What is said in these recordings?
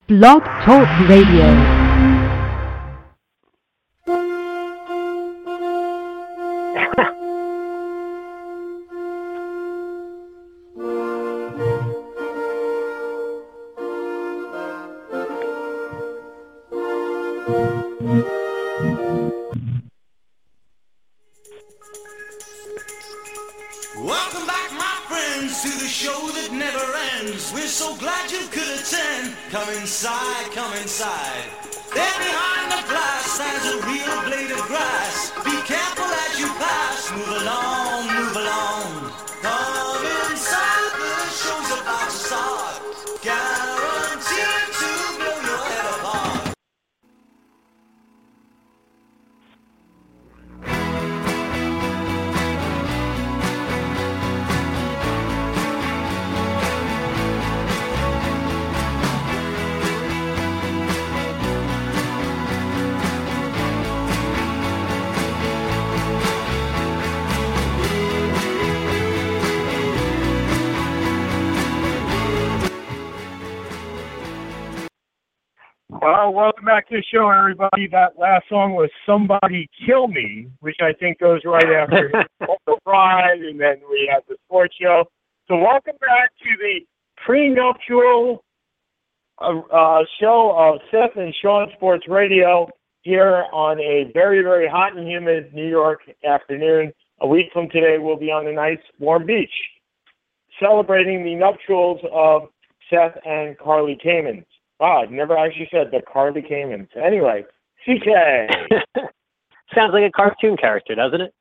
Blog Talk Radio. Welcome back, my friends, to the show that never ends. We're so glad you could attend. Come inside, come inside. There behind the glass stands a real blade of grass. Be careful as you pass. Move along, move along. Come inside, the show's about to start. Guaranteed to blow your head apart. Well, welcome back to the show, everybody. That last song was Somebody Kill Me, which I think goes right after the Ride, and then we have the sports show. So welcome back to the prenuptial show of Seth and Sean Sports Radio here on a very, very hot and humid New York afternoon. A week from today, we'll be on a nice warm beach celebrating the nuptials of Seth and Carly Kamens. Wow, I've never actually said the Carly Kamens. Anyway, CK. Sounds like a cartoon character, doesn't it?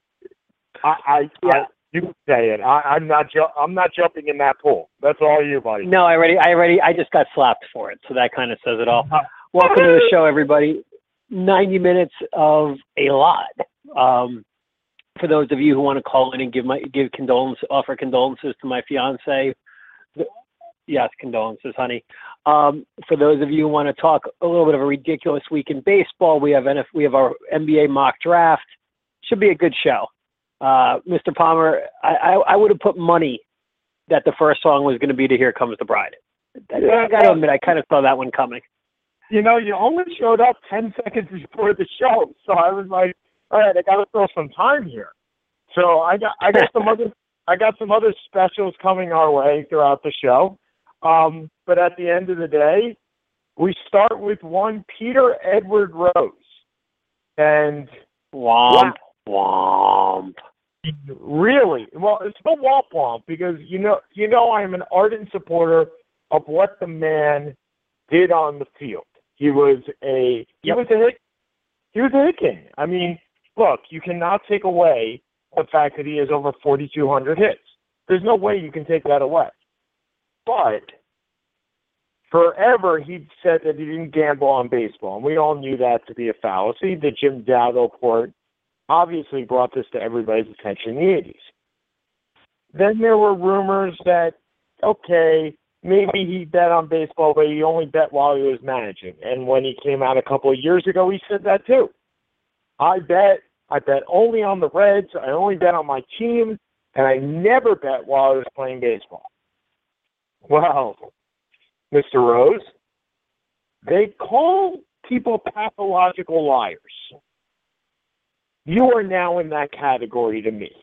You say it. I'm not jumping in that pool. That's all you, buddy. No, I just got slapped for it, so that kind of says it all. Welcome to the show, everybody. 90 minutes of a lot. For those of you who want to call in and offer condolences to my fiance. Yes, condolences, honey. For those of you who want to talk a little bit of a ridiculous week in baseball, we have our NBA mock draft. Should be a good show. Mr. Palmer, I would have put money that the first song was going to be to Here Comes the Bride. I got to admit, I kind of saw that one coming. You know, you only showed up 10 seconds before the show, so I was like, all right, I got to throw some time here. So I got some other specials coming our way throughout the show. But at the end of the day, we start with one Peter Edward Rose. And womp. Really? Well, it's no womp womp because you know I'm an ardent supporter of what the man did on the field. He was a hit king. I mean, look, you cannot take away the fact that he has over 4,200 hits. There's no way you can take that away. But forever he said that he didn't gamble on baseball, and we all knew that to be a fallacy. The Jim Dowdle report obviously brought this to everybody's attention in the 80s. Then there were rumors that, okay, maybe he bet on baseball, but he only bet while he was managing. And when he came out a couple of years ago, he said that too. I bet only on the Reds, I only bet on my team, and I never bet while I was playing baseball. Well, Mr. Rose, they call people pathological liars. You are now in that category to me.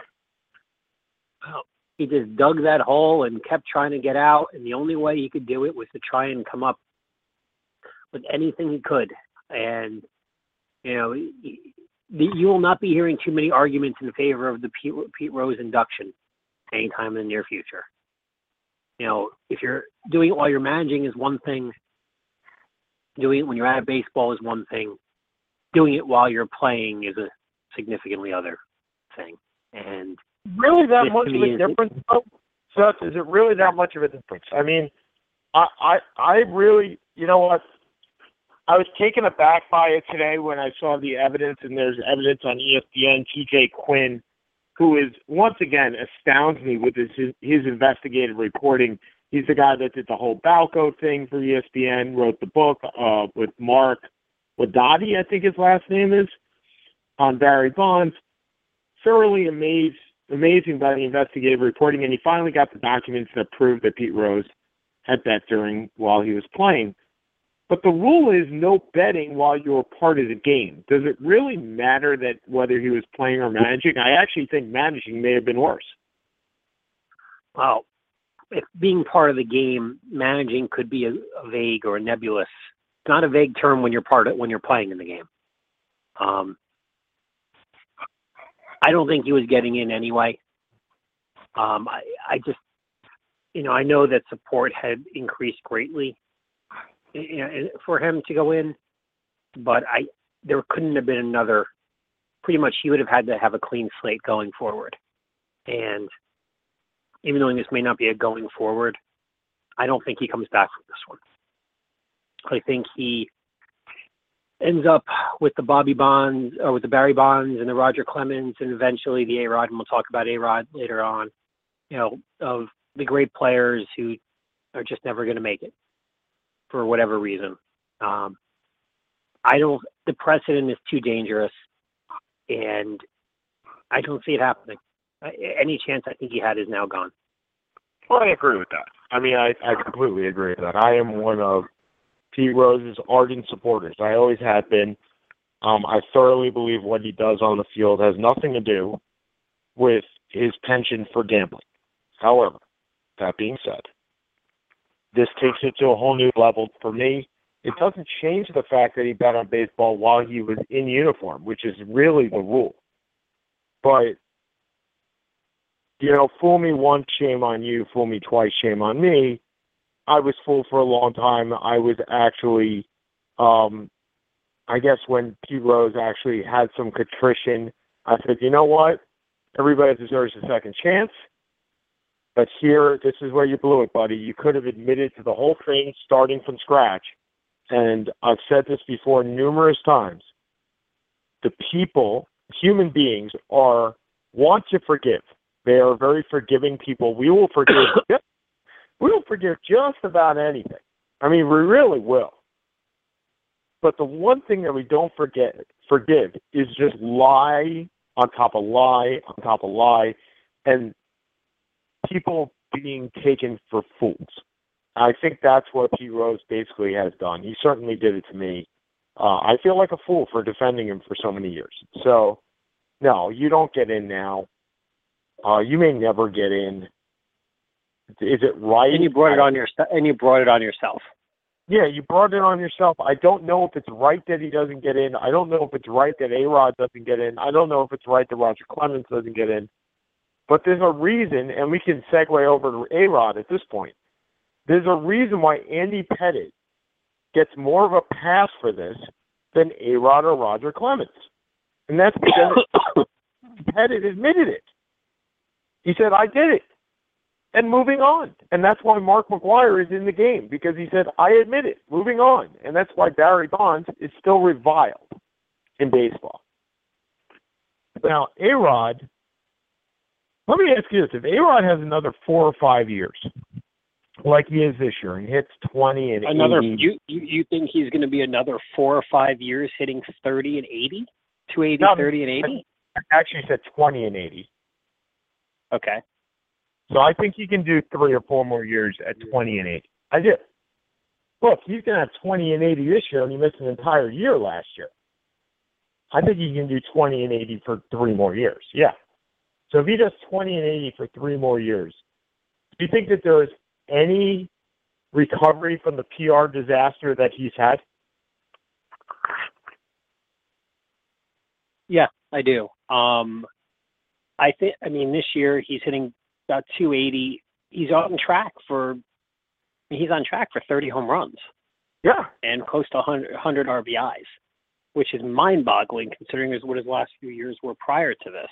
Well, he just dug that hole and kept trying to get out, and the only way he could do it was to try and come up with anything he could. And, you know, you will not be hearing too many arguments in favor of the Pete Rose induction anytime in the near future. You know, if you're doing it while you're managing is one thing. Doing it when you're out of baseball is one thing. Doing it while you're playing is a significantly other thing. And really that much of a difference, though? Seth, is it really that much of a difference? I mean, I really, you know what? I was taken aback by it today when I saw the evidence, and there's evidence on ESPN, TJ Quinn, who is, once again, astounds me with his investigative reporting. He's the guy that did the whole Balco thing for ESPN, wrote the book with Mark Wadati, I think his last name is, on Barry Bonds. Thoroughly amazing by the investigative reporting, and he finally got the documents that proved that Pete Rose had bet while he was playing. But the rule is no betting while you're part of the game. Does it really matter that whether he was playing or managing? I actually think managing may have been worse. Well, if being part of the game, managing could be a vague or a nebulous. It's not a vague term when you're playing in the game. I don't think he was getting in anyway. I just, I know that support had increased greatly for him to go in, but there couldn't have been another. Pretty much, he would have had to have a clean slate going forward. And even though this may not be a going forward, I don't think he comes back from this one. I think he ends up with the Bobby Bonds, or with the Barry Bonds and the Roger Clemens, and eventually the A-Rod, and we'll talk about A-Rod later on, of the great players who are just never going to make it for whatever reason. The precedent is too dangerous, and I don't see it happening. Any chance I think he had is now gone. Well, I agree with that. I mean, I completely agree with that. I am one of Pete Rose's ardent supporters. I always have been. I thoroughly believe what he does on the field has nothing to do with his penchant for gambling. However, that being said, this takes it to a whole new level for me. It doesn't change the fact that he bet on baseball while he was in uniform, which is really the rule. But, fool me once, shame on you. Fool me twice, shame on me. I was fooled for a long time. I was actually, I guess when Pete Rose actually had some contrition, I said, you know what? Everybody deserves a second chance. But here, this is where you blew it, buddy. You could have admitted to the whole thing starting from scratch. And I've said this before numerous times. The people, human beings, want to forgive. They are very forgiving people. We will forgive. We will forgive just about anything. I mean, we really will. But the one thing that we don't forgive is just lie on top of lie on top of lie, and people being taken for fools. I think that's what Pete Rose basically has done. He certainly did it to me. I feel like a fool for defending him for so many years. So, no, you don't get in now. You may never get in. Is it right? And you brought it on yourself. Yeah, you brought it on yourself. I don't know if it's right that he doesn't get in. I don't know if it's right that A-Rod doesn't get in. I don't know if it's right that Roger Clemens doesn't get in. But there's a reason, and we can segue over to A-Rod at this point. There's a reason why Andy Pettitte gets more of a pass for this than A-Rod or Roger Clemens. And that's because Pettitte admitted it. He said, I did it. And moving on. And that's why Mark McGwire is in the game, because he said, I admit it. Moving on. And that's why Barry Bonds is still reviled in baseball. Now, A-Rod, let me ask you this. If A-Rod has another 4 or 5 years, like he is this year, and hits 20 and 80. You think he's going to be another 4 or 5 years hitting 30 and 80? 280, No, 30 and 80? I actually said 20 and 80. Okay. So I think he can do 3 or 4 more years at 20 and 80. I do. Look, he's going to have 20 and 80 this year, and he missed an entire year last year. I think he can do 20 and 80 for 3 more years. Yeah. So if he does 20 and 80 for 3 more years, do you think that there is any recovery from the PR disaster that he's had? Yeah, I do. This year he's hitting about 280. He's on track for 30 home runs. Yeah. And close to 100 RBIs, which is mind-boggling considering what his last few years were prior to this.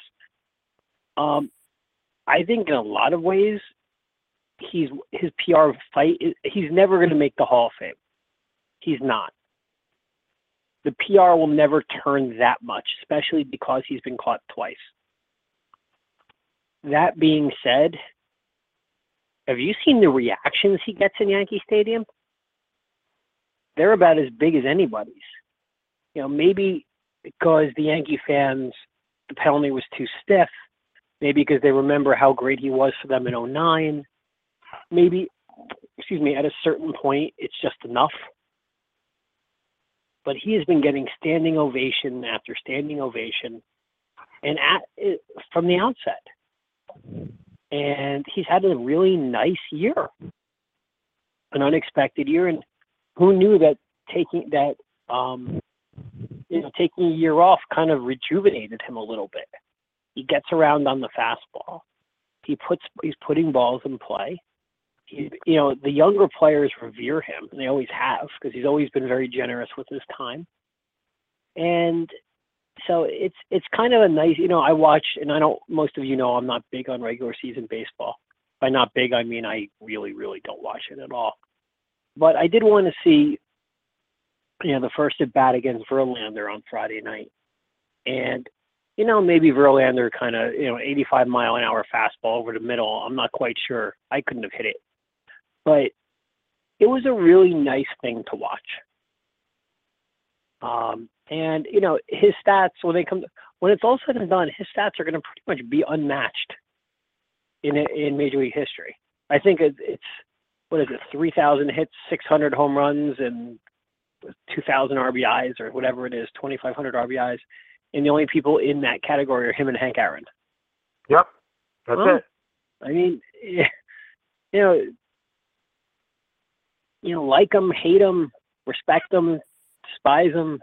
I think in a lot of ways, his PR fight, he's never going to make the Hall of Fame. He's not. The PR will never turn that much, especially because he's been caught twice. That being said, have you seen the reactions he gets in Yankee Stadium? They're about as big as anybody's. Maybe because the Yankee fans, the penalty was too stiff. Maybe because they remember how great he was for them in 2009. Maybe at a certain point, it's just enough. But he has been getting standing ovation after standing ovation, and from the outset. And he's had a really nice year, an unexpected year. And who knew that taking a year off kind of rejuvenated him a little bit. He gets around on the fastball. He's putting balls in play. The younger players revere him, and they always have, because he's always been very generous with his time. And so it's kind of a nice, I watch, and most of you know I'm not big on regular season baseball. By not big, I mean I really, really don't watch it at all. But I did want to see, the first at bat against Verlander on Friday night. And, maybe Verlander kind of, 85-mile-an-hour fastball over the middle. I'm not quite sure. I couldn't have hit it. But it was a really nice thing to watch. And, his stats, when it's all said and done, his stats are going to pretty much be unmatched in Major League history. I think it's 3,000 hits, 600 home runs, and 2,000 RBIs, or whatever it is, 2,500 RBIs. And the only people in that category are him and Hank Aaron. Yep, that's it. I mean, like him, hate him, respect him, despise him.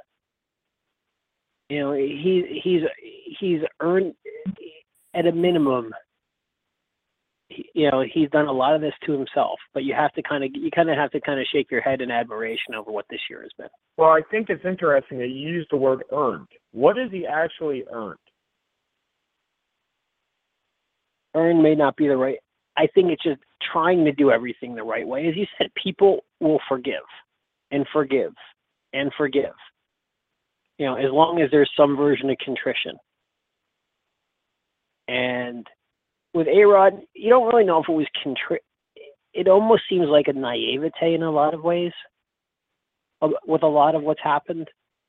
He's earned, at a minimum, he's done a lot of this to himself. But you have to kind of shake your head in admiration over what this year has been. Well, I think it's interesting that you used the word earned. What has he actually earned? Earn may not be the right. I think it's just trying to do everything the right way. As you said, people will forgive and forgive and forgive. As long as there's some version of contrition. And with A-Rod, you don't really know if it was it almost seems like a naivete in a lot of ways with a lot of what's happened.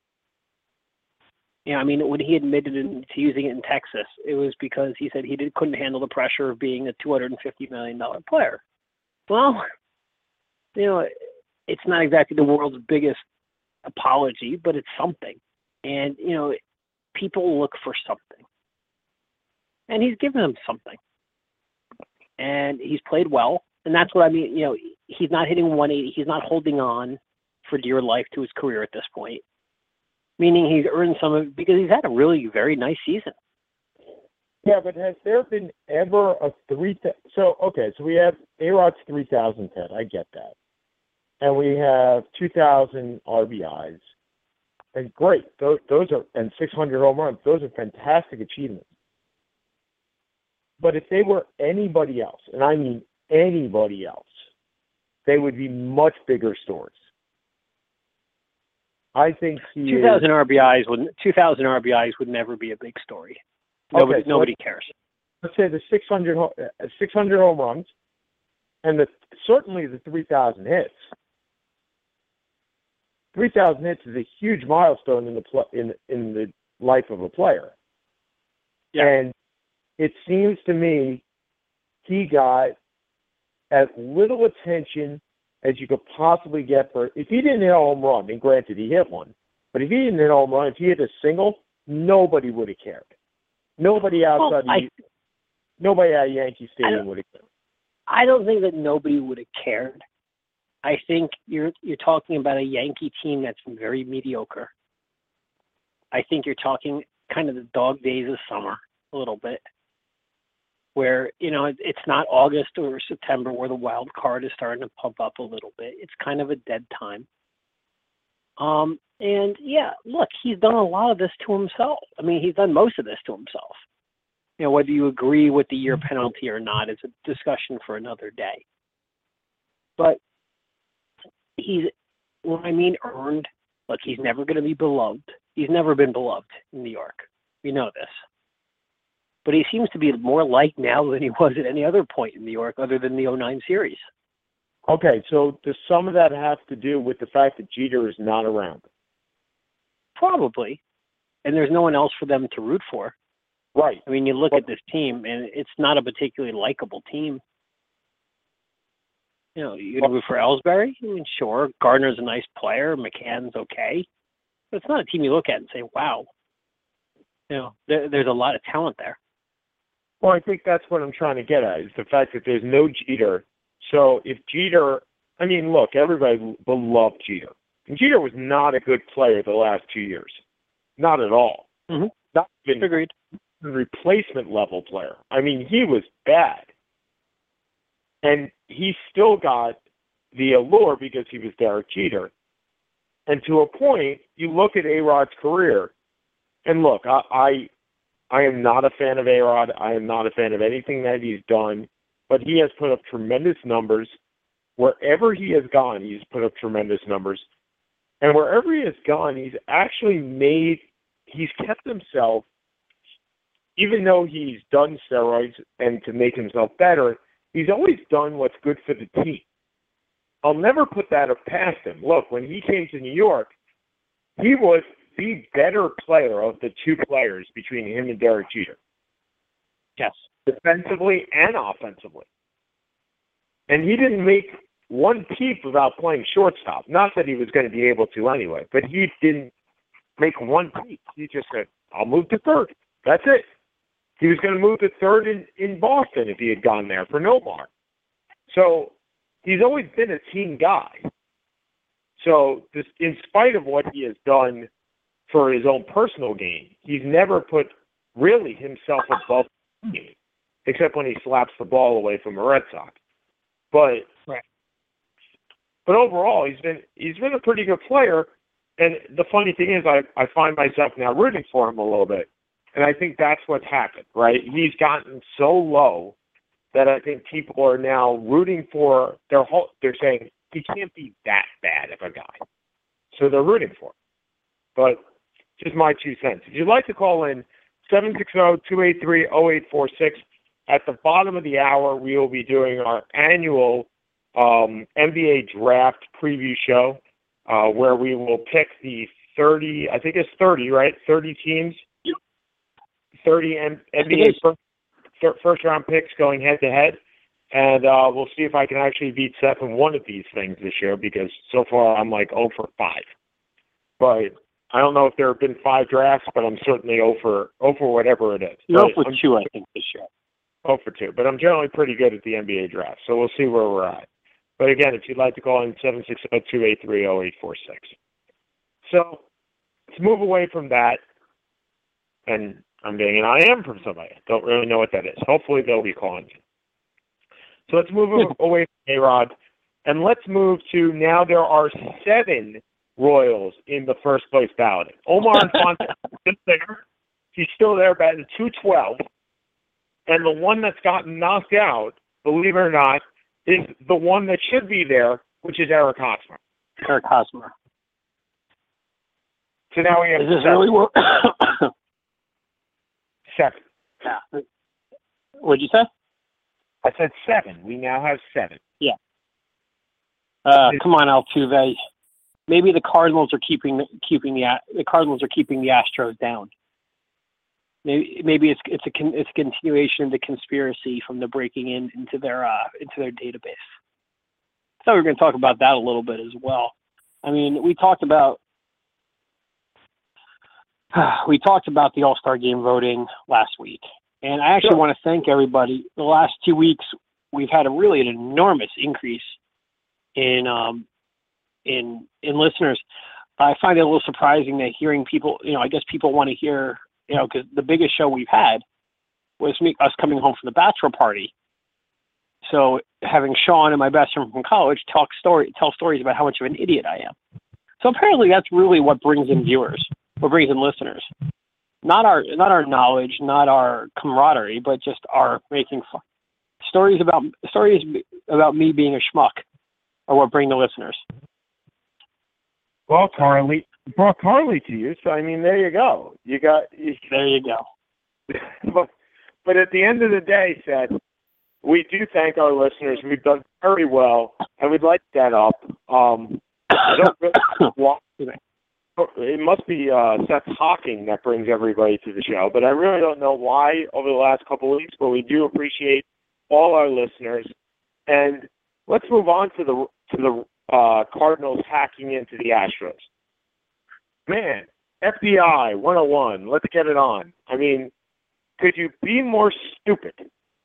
When he admitted to using it in Texas, it was because he said he couldn't handle the pressure of being a $250 million player. Well, it's not exactly the world's biggest apology, but it's something. And, people look for something. And he's given them something. And he's played well. And that's what I mean. He's not hitting 180. He's not holding on for dear life to his career at this point. Meaning he's earned some of it because he's had a really very nice season. Yeah, but has there been ever a so we have A-Rod's 3,000 hit. I get that. And we have 2,000 RBIs. And great. Those are, and 600 home runs. Those are fantastic achievements. But if they were anybody else, and I mean anybody else, they would be much bigger stories. I think 2,000 RBIs would never be a big story. Nobody cares. Let's say the 600 home runs, and certainly the 3,000 hits. 3,000 hits is a huge milestone in the life of a player. Yeah. And it seems to me he got as little attention as you could possibly get if he didn't hit a home run, and granted he hit one, but if he didn't hit a home run, if he hit a single, nobody would have cared. Nobody nobody at Yankee Stadium would have cared. I don't think that nobody would have cared. I think you're talking about a Yankee team that's very mediocre. I think you're talking kind of the dog days of summer a little bit, where, it's not August or September where the wild card is starting to pump up a little bit. It's kind of a dead time. And yeah, look, he's done a lot of this to himself. He's done most of this to himself. Whether you agree with the year penalty or not is a discussion for another day. But earned, look, he's never going to be beloved. He's never been beloved in New York. We know this. But he seems to be more liked now than he was at any other point in New York other than the 2009 series. Okay, so does some of that have to do with the fact that Jeter is not around? Probably. And there's no one else for them to root for. Right. You look at this team, and it's not a particularly likable team. You can root for Ellsbury. I mean, sure, Gardner's a nice player. McCann's okay. But it's not a team you look at and say, wow, there's a lot of talent there. Well, I think that's what I'm trying to get at, is the fact that there's no Jeter. So if Jeter, I mean, look, everybody will love Jeter. And Jeter was not a good player the last 2 years. Not at all. Mm-hmm. Not even Agreed. a replacement level player. I mean, he was bad. And he still got the allure because he was Derek Jeter. And to a point, you look at A-Rod's career, and look, I am not a fan of A-Rod. I am not a fan of anything that he's done, but he has put up tremendous numbers. Wherever he has gone, he's put up tremendous numbers. And wherever he has gone, he's actually he's kept himself, even though he's done steroids and to make himself better, he's always done what's good for the team. I'll never put that past him. Look, when he came to New York, he was the better player of the two players between him and Derek Jeter. Yes. Defensively and offensively. And he didn't make one peep without playing shortstop. Not that he was going to be able to anyway, but he didn't make one peep. He just said, I'll move to third. That's it. He was going to move to third in Boston if he had gone there for Nomar. So he's always been a team guy. So in spite of what he has done for his own personal gain, he's never put really himself above the team, except when he slaps the ball away from a Red Sox. But right. But overall, he's been a pretty good player. And the funny thing is, I find myself now rooting for him a little bit. And I think that's what's happened, right? He's gotten so low that I think people are now rooting for they're saying he can't be that bad of a guy. So they're rooting for him. But just my 2 cents. If you'd like to call in, 760-283-0846. At the bottom of the hour, we will be doing our annual NBA draft preview show where we will pick the 30, I think it's 30, right? 30 teams. 30 NBA first-round picks going head-to-head. And we'll see if I can actually beat Seth in one of these things this year, because so far I'm like 0 for 5. But I don't know if there have been 5 drafts, but I'm certainly 0 for whatever it is. You're 0 for 2, I think, this year. 0 for 2. But I'm generally pretty good at the NBA draft, so we'll see where we're at. But again, if you'd like to call in, 760-283-0846. So let's move away from that. And I'm getting an IM from somebody. I don't really know what that is. Hopefully they'll be calling me. So let's move away from A-Rod, and let's move to now there are 7 Royals in the first place balloting. Omar Infante is there. He's still there, batting .212. And the one that's gotten knocked out, believe it or not, is the one that should be there, which is Eric Hosmer. Eric Hosmer. So now we have Is this really work? 7. Yeah. What'd you say? I said 7. We now have 7. Yeah. Come on, Altuve. Maybe the Cardinals are keeping the Astros down. Maybe it's a continuation of the conspiracy from the breaking into their database. I thought we were going to talk about that a little bit as well. I mean, we talked about the All-Star Game voting last week, and I actually want to thank everybody. The last 2 weeks, we've had an enormous increase in listeners. I find it a little surprising that hearing people, I guess people want to hear, because the biggest show we've had was us coming home from the bachelor party. So having Sean and my best friend from college tell stories about how much of an idiot I am. So apparently that's really what brings in viewers, what brings in listeners. Not our knowledge, not our camaraderie, but just our making fun. Stories about me being a schmuck are what bring the listeners. Well, Carly brought Carly to you, so I mean, there you go. There you go. But at the end of the day, Seth, we do thank our listeners. We've done very well, and we'd like that up. I don't really it must be Seth Hawking that brings everybody to the show, but I really don't know why over the last couple of weeks, but we do appreciate all our listeners. And let's move on to the Cardinals hacking into the Astros. Man, FBI 101, let's get it on. I mean, could you be more stupid?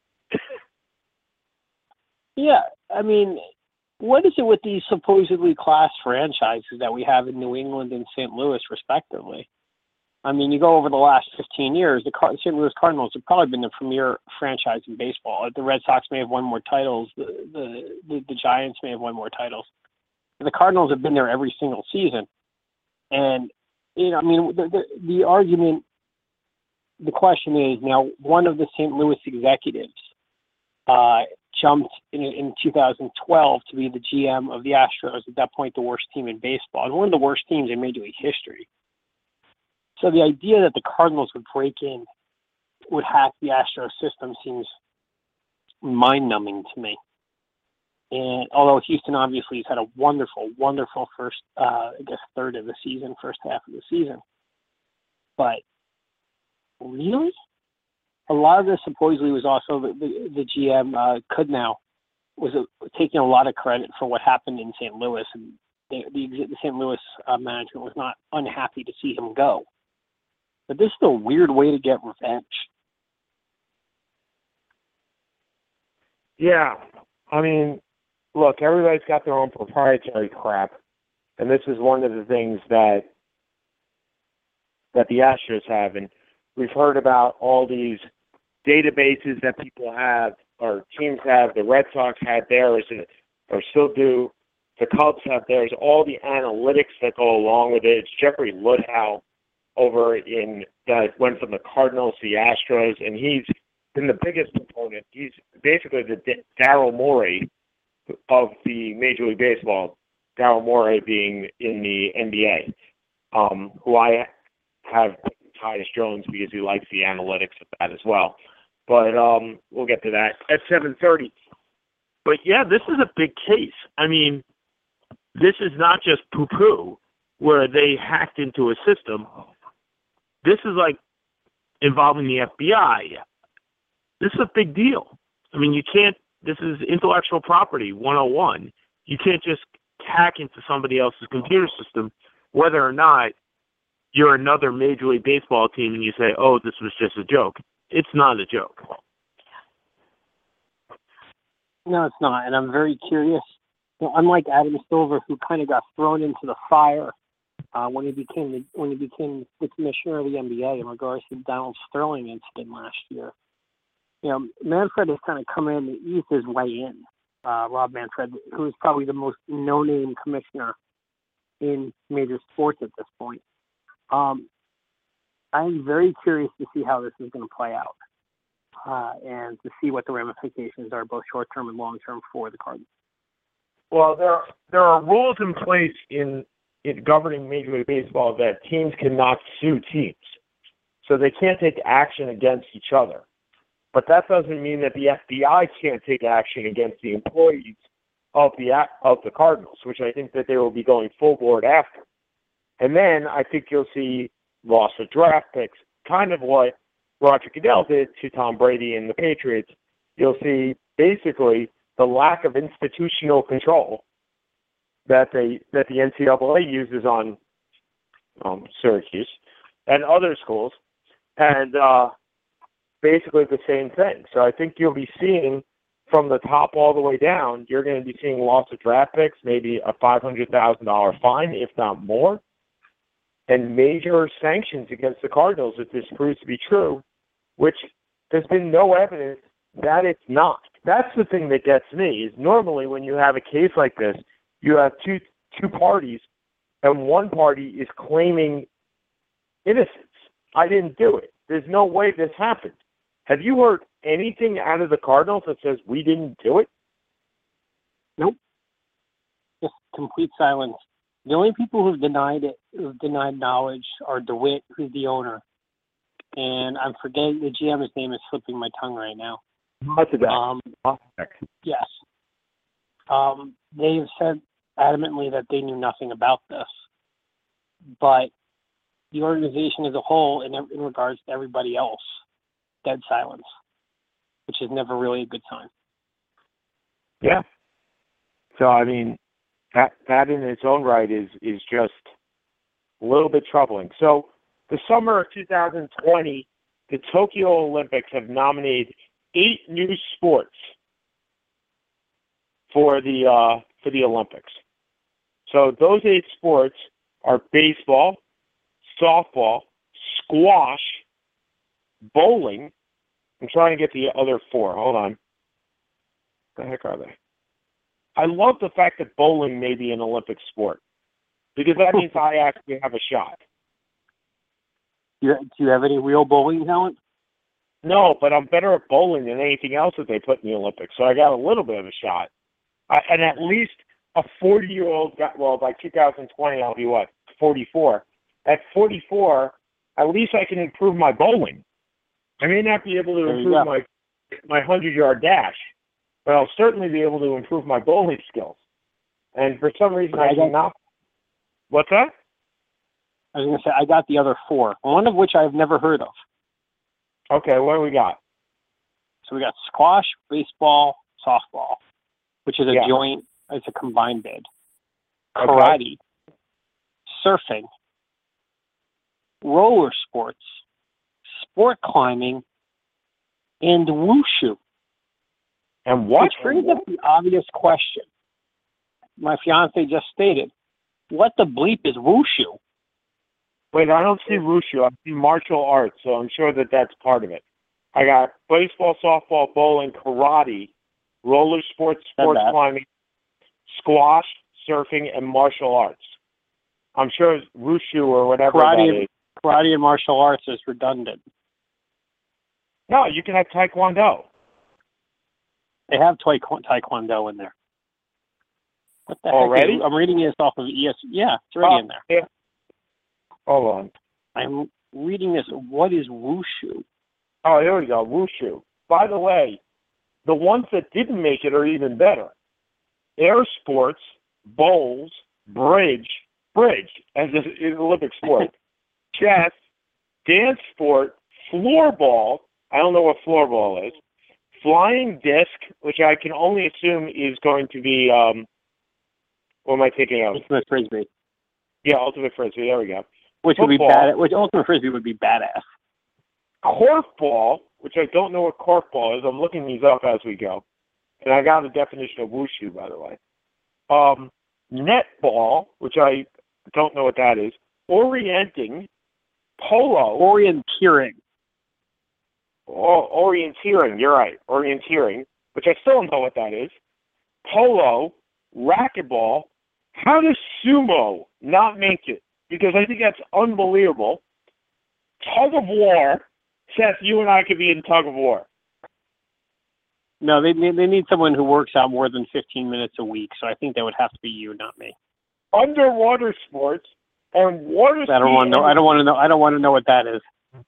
Yeah, I mean, what is it with these supposedly class franchises that we have in New England and St. Louis, respectively? I mean, you go over the last 15 years, the St. Louis Cardinals have probably been the premier franchise in baseball. The Red Sox may have won more titles. The Giants may have won more titles. The Cardinals have been there every single season. And, you know, I mean, the argument, the question is now, one of the St. Louis executives jumped in 2012 to be the GM of the Astros, at that point the worst team in baseball, and one of the worst teams in Major League history. So the idea that the Cardinals would would hack the Astros system seems mind-numbing to me. And although Houston obviously has had a wonderful, wonderful first half of the season. But really? A lot of this supposedly was also the GM, Kudnow, was taking a lot of credit for what happened in St. Louis, and the St. Louis management was not unhappy to see him go. But this is a weird way to get revenge. Yeah, I mean, look, everybody's got their own proprietary crap, and this is one of the things that the Astros have, and we've heard about all these databases that people have, or teams have. The Red Sox had theirs, or still do. The Cubs have theirs. All the analytics that go along with it. It's Jeffrey Ludhow that went from the Cardinals to the Astros, and he's been the biggest proponent. He's basically the Daryl Morey of the Major League Baseball. Daryl Morey being in the NBA, who I have Tyus Jones because he likes the analytics of that as well. But we'll get to that at 7:30. But yeah, this is a big case. I mean, this is not just poo-poo where they hacked into a system. This is like involving the FBI. This is a big deal. I mean, this is intellectual property 101. You can't just hack into somebody else's computer system, whether or not you're another Major League Baseball team and you say, oh, this was just a joke. It's not a joke. No, it's not. And I'm very curious. You know, unlike Adam Silver, who kind of got thrown into the fire when he became the commissioner of the NBA in regards to the Donald Sterling incident last year. You know, Manfred has kind of come in and eased his way in. Rob Manfred, who is probably the most no-name commissioner in major sports at this point. I'm very curious to see how this is going to play out and to see what the ramifications are, both short-term and long-term, for the Cardinals. Well, there are rules in place in governing Major League Baseball that teams cannot sue teams. So they can't take action against each other. But that doesn't mean that the FBI can't take action against the employees of the Cardinals, which I think that they will be going full board after. And then I think you'll see loss of draft picks, kind of what Roger Goodell did to Tom Brady and the Patriots. You'll see basically the lack of institutional control that the NCAA uses on Syracuse and other schools, and basically the same thing. So I think you'll be seeing from the top all the way down, you're going to be seeing loss of draft picks, maybe a $500,000 fine, if not more, and major sanctions against the Cardinals if this proves to be true, which there's been no evidence that it's not. That's the thing that gets me, is normally when you have a case like this, you have two parties, and one party is claiming innocence. I didn't do it. There's no way this happened. Have you heard anything out of the Cardinals that says we didn't do it? Nope. Just complete silence. The only people who've denied knowledge are DeWitt, who's the owner, and I'm forgetting the GM's name is slipping my tongue right now. Yes. They've said adamantly that they knew nothing about this, but the organization as a whole, in regards to everybody else, dead silence, which is never really a good sign. Yeah. So I mean, that in its own right is just a little bit troubling. So the summer of 2020, the Tokyo Olympics have nominated 8 new sports for the Olympics. So those 8 sports are baseball, softball, squash, bowling. I'm trying to get the other 4. Hold on. What the heck are they? I love the fact that bowling may be an Olympic sport because that means I actually have a shot. Do you have any real bowling talent? No, but I'm better at bowling than anything else that they put in the Olympics, so I got a little bit of a shot. And at least a 40-year-old, well, by 2020, I'll be what, 44? At 44, at least I can improve my bowling. I may not be able to improve my 100-yard dash, but I'll certainly be able to improve my bowling skills. And for some reason, I cannot. What's that? I was going to say, I got the other 4, one of which I've never heard of. Okay, what do we got? So we got squash, baseball, softball, which is a joint, it's a combined bid. Karate, surfing, roller sports, sport climbing, and wushu. And what? Which brings up the obvious question. My fiance just stated, what the bleep is wushu? Wait, I don't see wushu. I see martial arts, so I'm sure that that's part of it. I got baseball, softball, bowling, karate, roller sports, climbing, squash, surfing, and martial arts. I'm sure wushu or whatever that is. Karate and martial arts is redundant. No, you can have taekwondo. They have taekwondo in there. What the heck? Already? I'm reading this off of ES. Yeah, it's already in there. Yeah. Hold on. I'm reading this. What is wushu? Oh, here we go. Wushu. By the way, the ones that didn't make it are even better. Air sports, bowls, bridge as an Olympic sport, chess, dance sport, floorball. I don't know what floorball is. Flying disc, which I can only assume is going to be, what am I thinking of? Ultimate Frisbee. Yeah, Ultimate Frisbee. There we go. Which would be bad. Which Ultimate Frisbee would be badass. Korfball, which I don't know what korfball is. I'm looking these up as we go. And I got a definition of wushu, by the way. Netball, which I don't know what that is. Orienting. Polo. Orienteering. Orienteering, you're right. Orienteering, which I still don't know what that is. Polo. Racquetball. How does sumo not make it? Because I think that's unbelievable. Tug of war. Seth, you and I could be in tug of war. No, they need someone who works out more than 15 minutes a week, so I think that would have to be you, not me. Underwater sports and water skiing. I don't want to know what that is.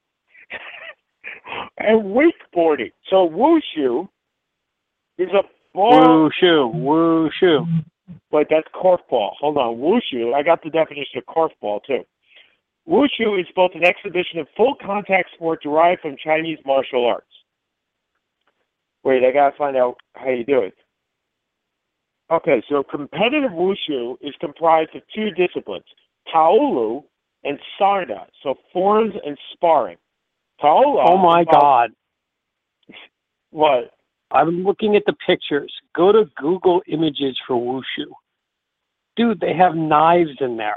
And wakeboarding. So wushu is a ball. Wushu. Wait, that's korfball. Hold on. Wushu, I got the definition of korfball, too. Wushu is both an exhibition of full contact sport derived from Chinese martial arts. Wait, I got to find out how you do it. Okay, so competitive wushu is comprised of 2 disciplines, taolu and sarda, so forms and sparring. Taolu. Oh, my God. What? I'm looking at the pictures. Go to Google Images for wushu. Dude, they have knives in there.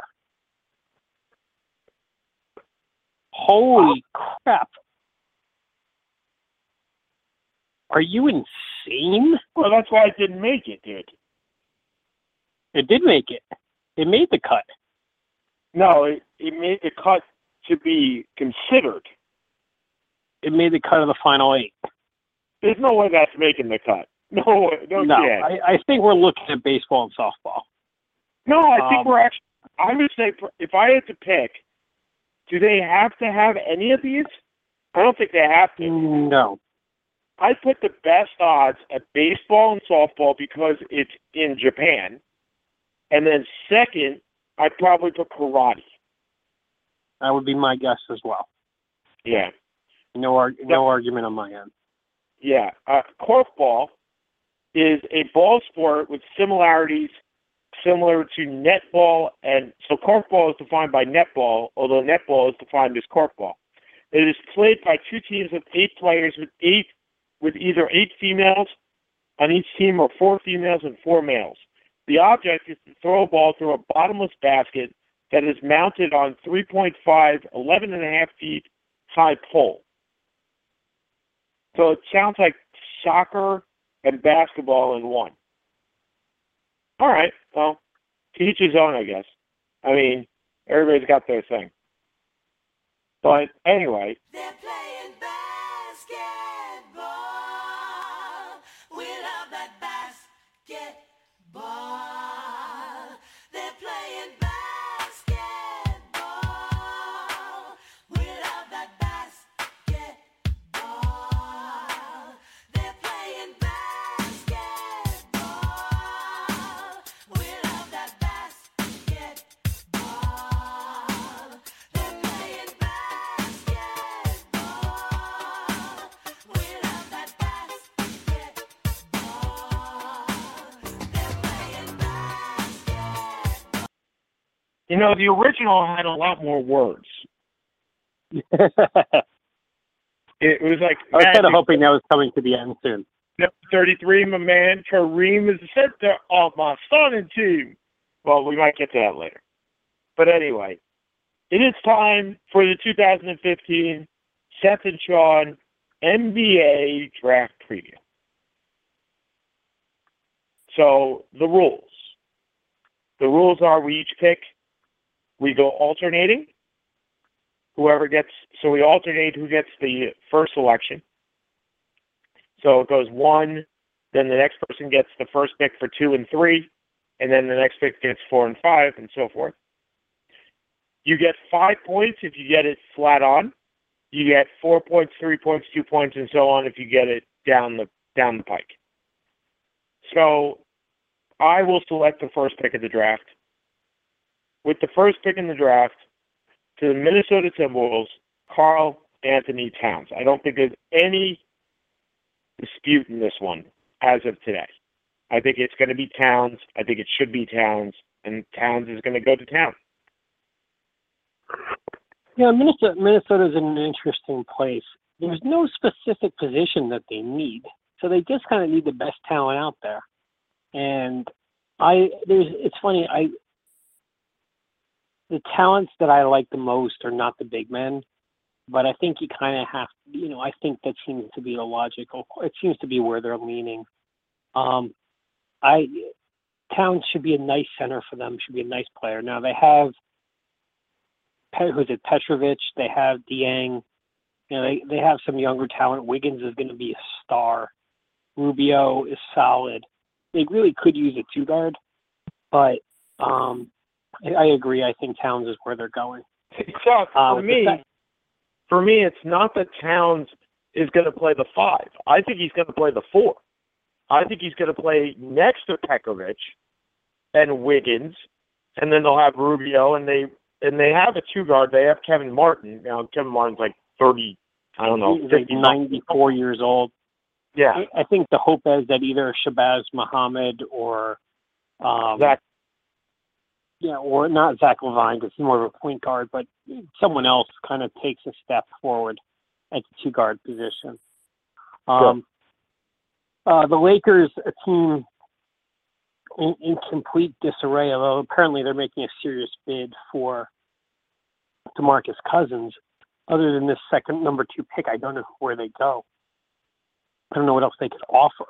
Holy crap. Are you insane? Well, that's why it didn't make it, dude. It did make it. It made the cut. No, it made the cut to be considered. It made the cut of the final 8. There's no way that's making the cut. No way. No, I think we're looking at baseball and softball. No, I think we're actually, I would say, if I had to pick, do they have to have any of these? I don't think they have to. No. I put the best odds at baseball and softball because it's in Japan. And then second, I'd probably put karate. That would be my guess as well. Yeah. No argument on my end. Yeah. Korfball, is a ball sport with similarities similar to netball, and so corfball is defined by netball, although netball is defined as corfball. It is played by two teams of 8 players with either 8 females on each team or 4 females and 4 males. The object is to throw a ball through a bottomless basket that is mounted on 3.5, 11.5 feet high pole. So it sounds like soccer and basketball in one. All right, well, to each his own, I guess. I mean, everybody's got their thing. But anyway. They're playing basketball. We love that basketball. They're playing basketball. We love that basketball. They're playing basketball. We love that basketball. They're playing basketball. We love that basketball. You know, the original had a lot more words. It was like... I was kind of hoping that was coming to the end soon. 33, my man. Kareem is the center of my starting team. Well, we might get to that later. But anyway, it is time for the 2015 Seth and Sean NBA Draft Preview. So, the rules. The rules are we each pick, we go alternating. So we alternate who gets the first selection. So it goes 1, then the next person gets the first pick for 2 and 3, and then the next pick gets 4 and 5, and so forth. You get 5 points if you get it flat on. You get 4 points, 3 points, 2 points, and so on if you get it down the pike. So I will select the first pick of the draft. With the first pick in the draft, to the Minnesota Timberwolves, Karl Anthony Towns. I don't think there's any dispute in this one as of today. I think it's going to be Towns. I think it should be Towns, and Towns is going to go to town. Yeah, Minnesota's in an interesting place. There's no specific position that they need, so they just kind of need the best talent out there. And it's funny. The talents that I like the most are not the big men, but I think you kind of have, I think that seems to be the logical. It seems to be where they're leaning. Towns should be a nice center for them. Should be a nice player. Now they have, Petrovic. They have Dieng. They have some younger talent. Wiggins is going to be a star. Rubio is solid. They really could use a 2-guard, but I agree. I think Towns is where they're going. Chuck, for me, it's not that Towns is going to play the 5. I think he's going to play the 4. I think he's going to play next to Pekovic and Wiggins, and then they'll have Rubio, and they have a 2-guard. They have Kevin Martin. Now, Kevin Martin's like 30, I don't know. He's like 94 years old. Yeah. I think the hope is that either Shabazz Muhammad or Zach. Yeah, or not Zach LaVine, because he's more of a point guard, but someone else kind of takes a step forward at the 2-guard position. Sure. The Lakers, a team in complete disarray, although apparently they're making a serious bid for DeMarcus Cousins. Other than this second number 2 pick, I don't know where they go. I don't know what else they could offer.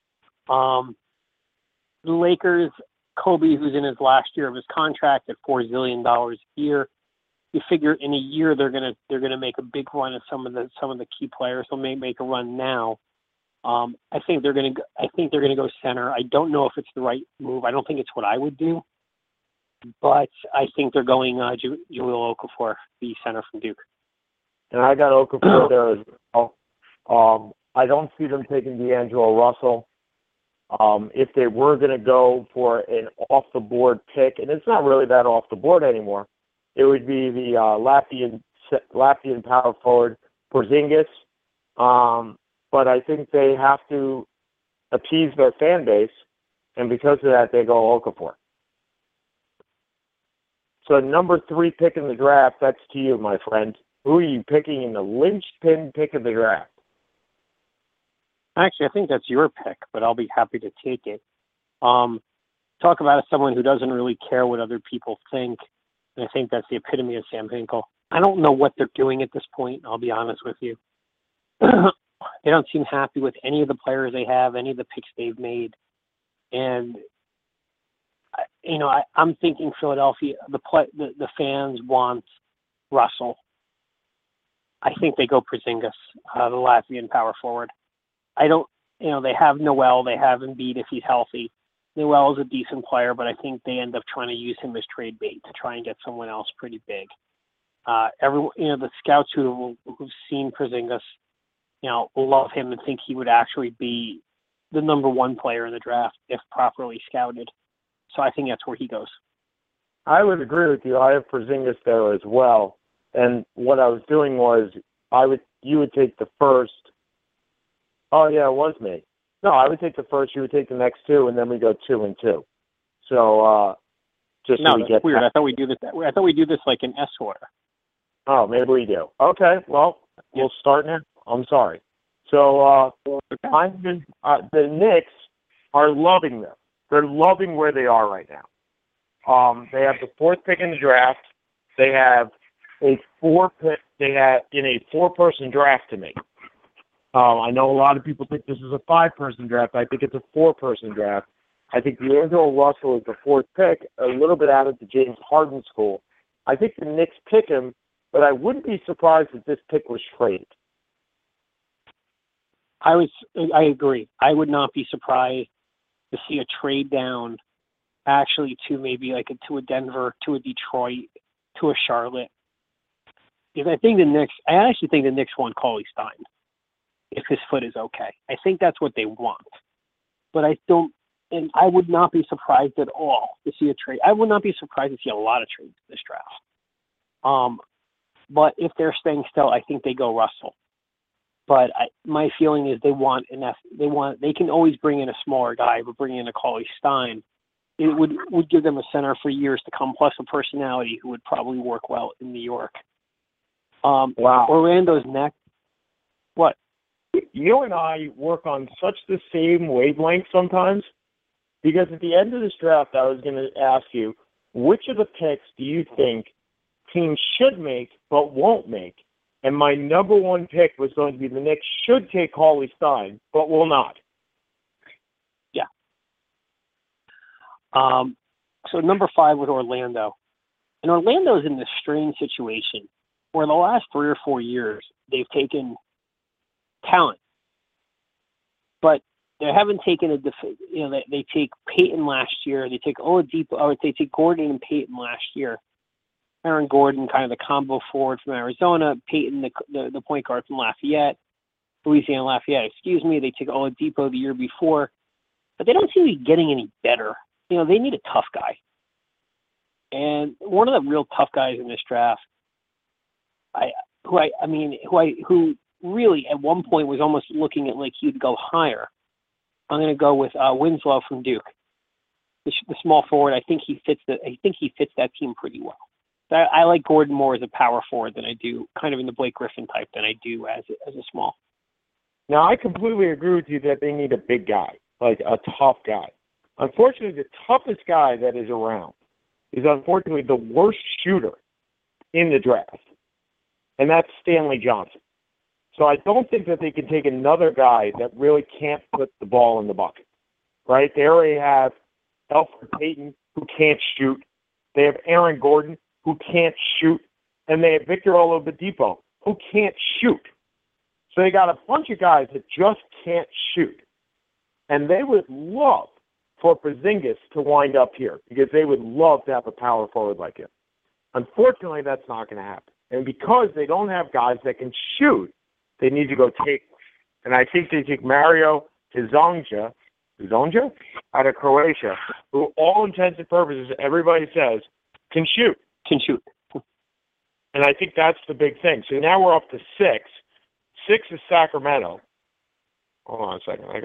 The Lakers, Kobe, who's in his last year of his contract at $4 zillion a year. You figure in a year they're gonna make a big run at some of the key players. They'll make a run now. I think they're gonna go center. I don't know if it's the right move. I don't think it's what I would do, but I think they're going Jahlil Okafor, the center from Duke. And I got Okafor there as well. I don't see them taking D'Angelo Russell. If they were going to go for an off-the-board pick, and it's not really that off-the-board anymore, it would be the Latvian power forward Porzingis. But I think they have to appease their fan base, and because of that, they go Okafor. So number 3 pick in the draft, that's to you, my friend. Who are you picking in the linchpin pick of the draft? Actually, I think that's your pick, but I'll be happy to take it. Talk about someone who doesn't really care what other people think, and I think that's the epitome of Sam Hinkle. I don't know what they're doing at this point, I'll be honest with you. They don't seem happy with any of the players they have, any of the picks they've made. And, I'm thinking Philadelphia, the fans want Russell. I think they go Porzingis, the Latvian power forward. They have Noel, they have Embiid if he's healthy. Noel is a decent player, but I think they end up trying to use him as trade bait to try and get someone else pretty big. The scouts who've seen Porzingis, love him and think he would actually be the number 1 player in the draft if properly scouted. So I think that's where he goes. I would agree with you. I have Porzingis there as well. And what I was doing was you would take the first. Oh yeah, it was me. No, I would take the first. You would take the next 2, and then we go 2 and 2. So just no, so we that's get weird. that. I thought we do this. I thought we do this like an S order. Oh, maybe we do. Okay, well, we'll start now. I'm sorry. So the Knicks are loving them. They're loving where they are right now. They have the 4th pick in the draft. They have a 4-pick. They have in a 4-person draft to make. I know a lot of people think this is a 5-person draft. I think it's a 4-person draft. I think D'Angelo Russell is the 4th pick, a little bit out of the James Harden school. I think the Knicks pick him, but I wouldn't be surprised if this pick was traded. I agree. I would not be surprised to see a trade down actually to maybe to a Denver, to a Detroit, to a Charlotte. Because I actually think the Knicks want Cauley Stein if his foot is okay. I think that's what they want. But and I would not be surprised at all to see a trade. I would not be surprised to see a lot of trades in this draft. But if they're staying still, I think they go Russell. But my feeling is they can always bring in a smaller guy, but bringing in a Cauley Stein, it would give them a center for years to come, plus a personality who would probably work well in New York. Wow. Orlando's next. What? You and I work on such the same wavelength sometimes, because at the end of this draft, I was going to ask you, which of the picks do you think teams should make but won't make? And my number 1 pick was going to be the Knicks should take Cauley Stein, but will not. Yeah. So number 5 was Orlando. And Orlando's in this strange situation where the last 3 or 4 years, they've taken talent. But they haven't taken they take Peyton last year. They take Oladipo, or they take Gordon and Peyton last year. Aaron Gordon, kind of the combo forward from Arizona. Peyton, the point guard from Louisiana Lafayette. They took Oladipo the year before, but they don't seem to be getting any better. They need a tough guy, and one of the real tough guys in this draft, who really at one point was almost looking at like he'd go higher. I'm going to go with Winslow from Duke, the small forward. I think he fits that team pretty well. I like Gordon more as a power forward than I do kind of in the Blake Griffin type than I do as a small. Now, I completely agree with you that they need a big guy, like a tough guy. Unfortunately, the toughest guy that is around is unfortunately the worst shooter in the draft, and that's Stanley Johnson. So I don't think that they can take another guy that really can't put the ball in the bucket, right? They already have Elfrid Payton, who can't shoot. They have Aaron Gordon, who can't shoot. And they have Victor Oladipo, who can't shoot. So they got a bunch of guys that just can't shoot. And they would love for Porzingis to wind up here because they would love to have a power forward like him. Unfortunately, that's not going to happen. And because they don't have guys that can shoot, they need to go take one. And I think they take Mario Hezonja out of Croatia, who all intents and purposes, everybody says, can shoot. And I think that's the big thing. So now we're up to 6. 6 is Sacramento. Hold on a second. I got to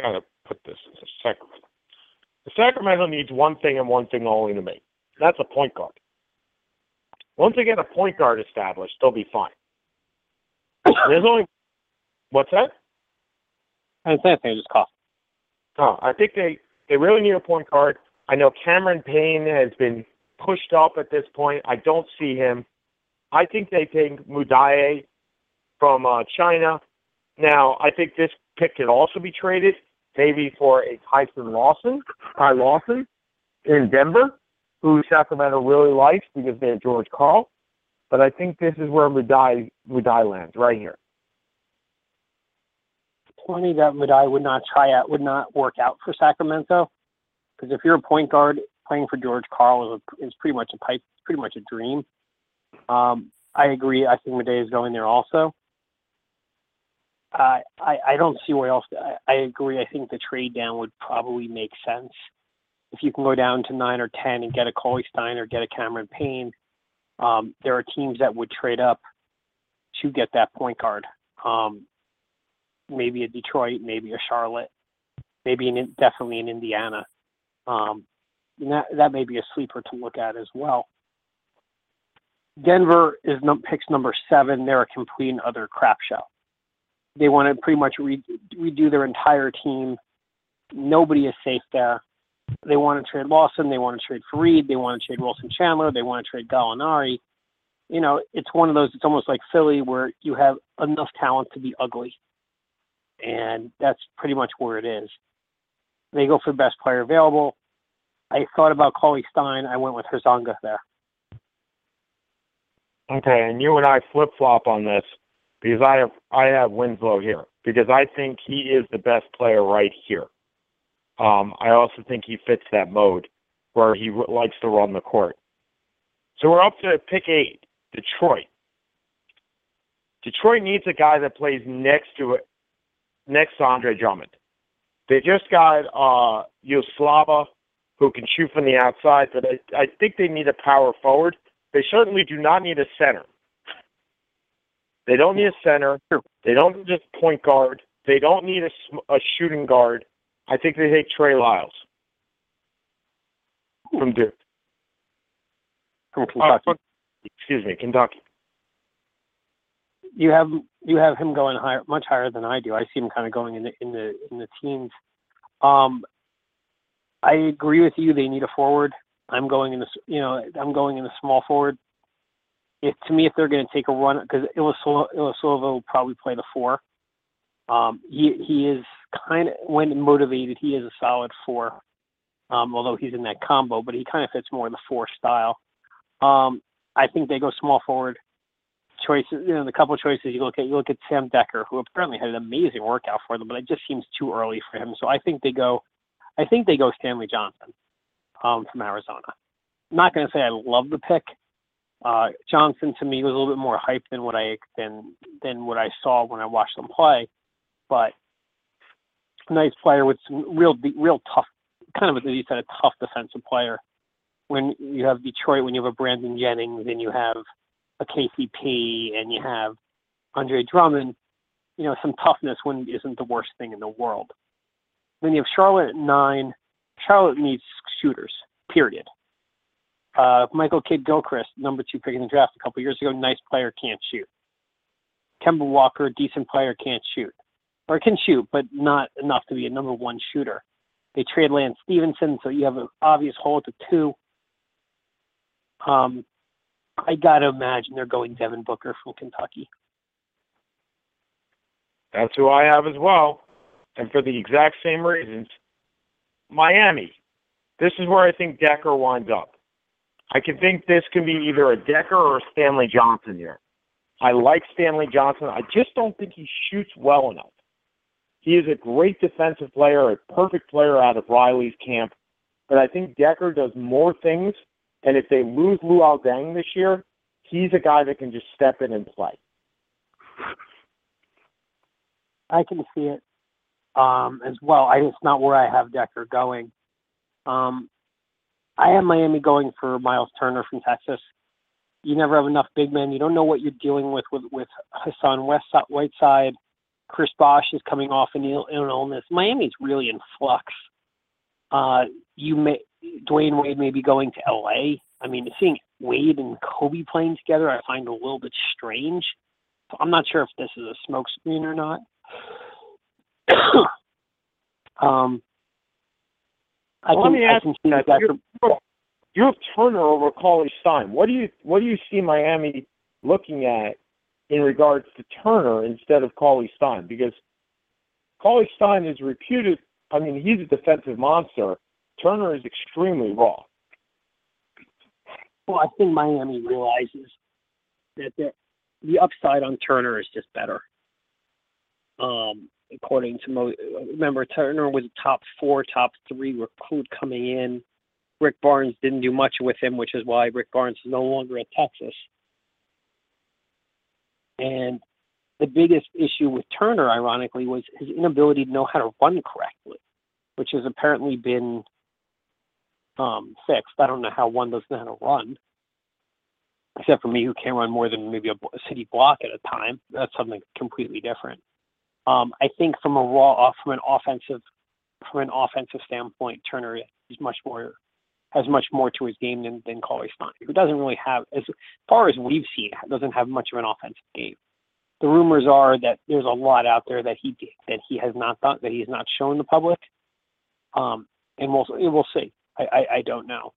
put this in Sacramento. The Sacramento needs one thing and one thing only to make. That's a point guard. Once they get a point guard established, they'll be fine. There's only what's that? I think just cough. Oh, I think they really need a point guard. I know Cameron Payne has been pushed up at this point. I don't see him. I think they take Mudaye from China. Now, I think this pick could also be traded, maybe for a Ty Lawson in Denver, who Sacramento really likes because they have George Karl. But I think this is where Mudaye lands, right here. Funny that Mudaye would not work out for Sacramento, because if you're a point guard, playing for George Karl is pretty much a dream. I agree. I think Mudaye is going there also. I don't see where else. I agree. I think the trade down would probably make sense. If you can go down to 9 or 10 and get a Cauley Stein or get a Cameron Payne, there are teams that would trade up to get that point guard. Maybe a Detroit, maybe a Charlotte, definitely in Indiana. That may be a sleeper to look at as well. Denver picks number 7. They're a complete and utter crap show. They want to pretty much redo their entire team. Nobody is safe there. They want to trade Lawson. They want to trade Fareed. They want to trade Wilson Chandler. They want to trade Gallinari. It's one of those, it's almost like Philly where you have enough talent to be ugly. And that's pretty much where it is. They go for best player available. I thought about Cauley Stein. I went with Herzonga there. Okay, and you and I flip-flop on this because I have Winslow here because I think he is the best player right here. I also think he fits that mode where he likes to run the court. So we're up to pick 8, Detroit. Detroit needs a guy that plays next to Andre Drummond. They just got Yuslava, who can shoot from the outside, but I think they need a power forward. They certainly do not need a center. They don't need a center. They don't need just point guard. They don't need a shooting guard. I think they take Trey Lyles from Duke. From Kentucky. Kentucky. You have him going higher, much higher than I do. I see him kind of going in the teens. I agree with you. They need a forward. I'm going in the small forward. If they're going to take a run, because Ilyasova will probably play the 4. He is kind of, when motivated, he is a solid 4. Although he's in that combo, but he kind of fits more in the 4 style. I think they go small forward. Choices, the couple of choices you look at Sam Decker, who apparently had an amazing workout for them, but it just seems too early for him. So I think they go Stanley Johnson from Arizona. I'm not going to say I love the pick. Johnson to me was a little bit more hype than what I saw when I watched them play, but a nice player with some real tough, kind of a tough defensive player. When you have Detroit, when you have a Brandon Jennings, and you have a KCP, and you have Andre Drummond, some toughness isn't the worst thing in the world. Then you have Charlotte at 9. Charlotte needs shooters, period. Michael Kidd-Gilchrist, number 2 pick in the draft a couple years ago, nice player, can't shoot. Kemba Walker, decent player, can't shoot. Or can shoot, but not enough to be a number 1 shooter. They trade Lance Stevenson, so you have an obvious hole at the 2. I got to imagine they're going Devin Booker from Kentucky. That's who I have as well. And for the exact same reasons, Miami. This is where I think Decker winds up. I can think this can be either a Decker or a Stanley Johnson here. I like Stanley Johnson. I just don't think he shoots well enough. He is a great defensive player, a perfect player out of Riley's camp. But I think Decker does more things. And if they lose Luol Deng this year, he's a guy that can just step in and play. I can see it as well. It's not where I have Decker going. I have Miami going for Miles Turner from Texas. You never have enough big men. You don't know what you're dealing with Hassan Whiteside. Chris Bosh is coming off an illness. Miami's really in flux. Dwayne Wade may be going to LA. I mean, seeing Wade and Kobe playing together, I find a little bit strange. So I'm not sure if this is a smokescreen or not. Let me ask you that. You have Turner over Cauley-Stein. What do you see Miami looking at in regards to Turner instead of Cauley-Stein? Because Cauley-Stein is reputed. I mean, he's a defensive monster. Turner is extremely raw. Well, I think Miami realizes that the upside on Turner is just better. According to remember, Turner was a top 4, top 3 recruit coming in. Rick Barnes didn't do much with him, which is why Rick Barnes is no longer at Texas. And the biggest issue with Turner, ironically, was his inability to know how to run correctly, which has apparently been fixed. I don't know how one doesn't know how to run, except for me, who can't run more than maybe a city block at a time. That's something completely different. I think from an offensive standpoint, Turner is has much more to his game than Cauley-Stein, who doesn't really have, as far as we've seen, doesn't have much of an offensive game. The rumors are that there's a lot out there that he has not done, that he's not shown the public, and we'll see. I don't know.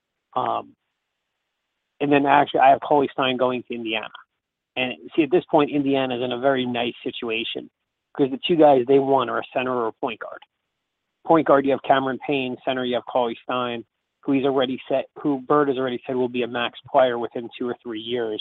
And then actually, I have Cauley-Stein going to Indiana, and see at this point, Indiana is in a very nice situation because the two guys they want are a center or a point guard. Point guard, you have Cameron Payne. Center, you have Cauley-Stein, who Bird has already said will be a max player within 2 or 3 years.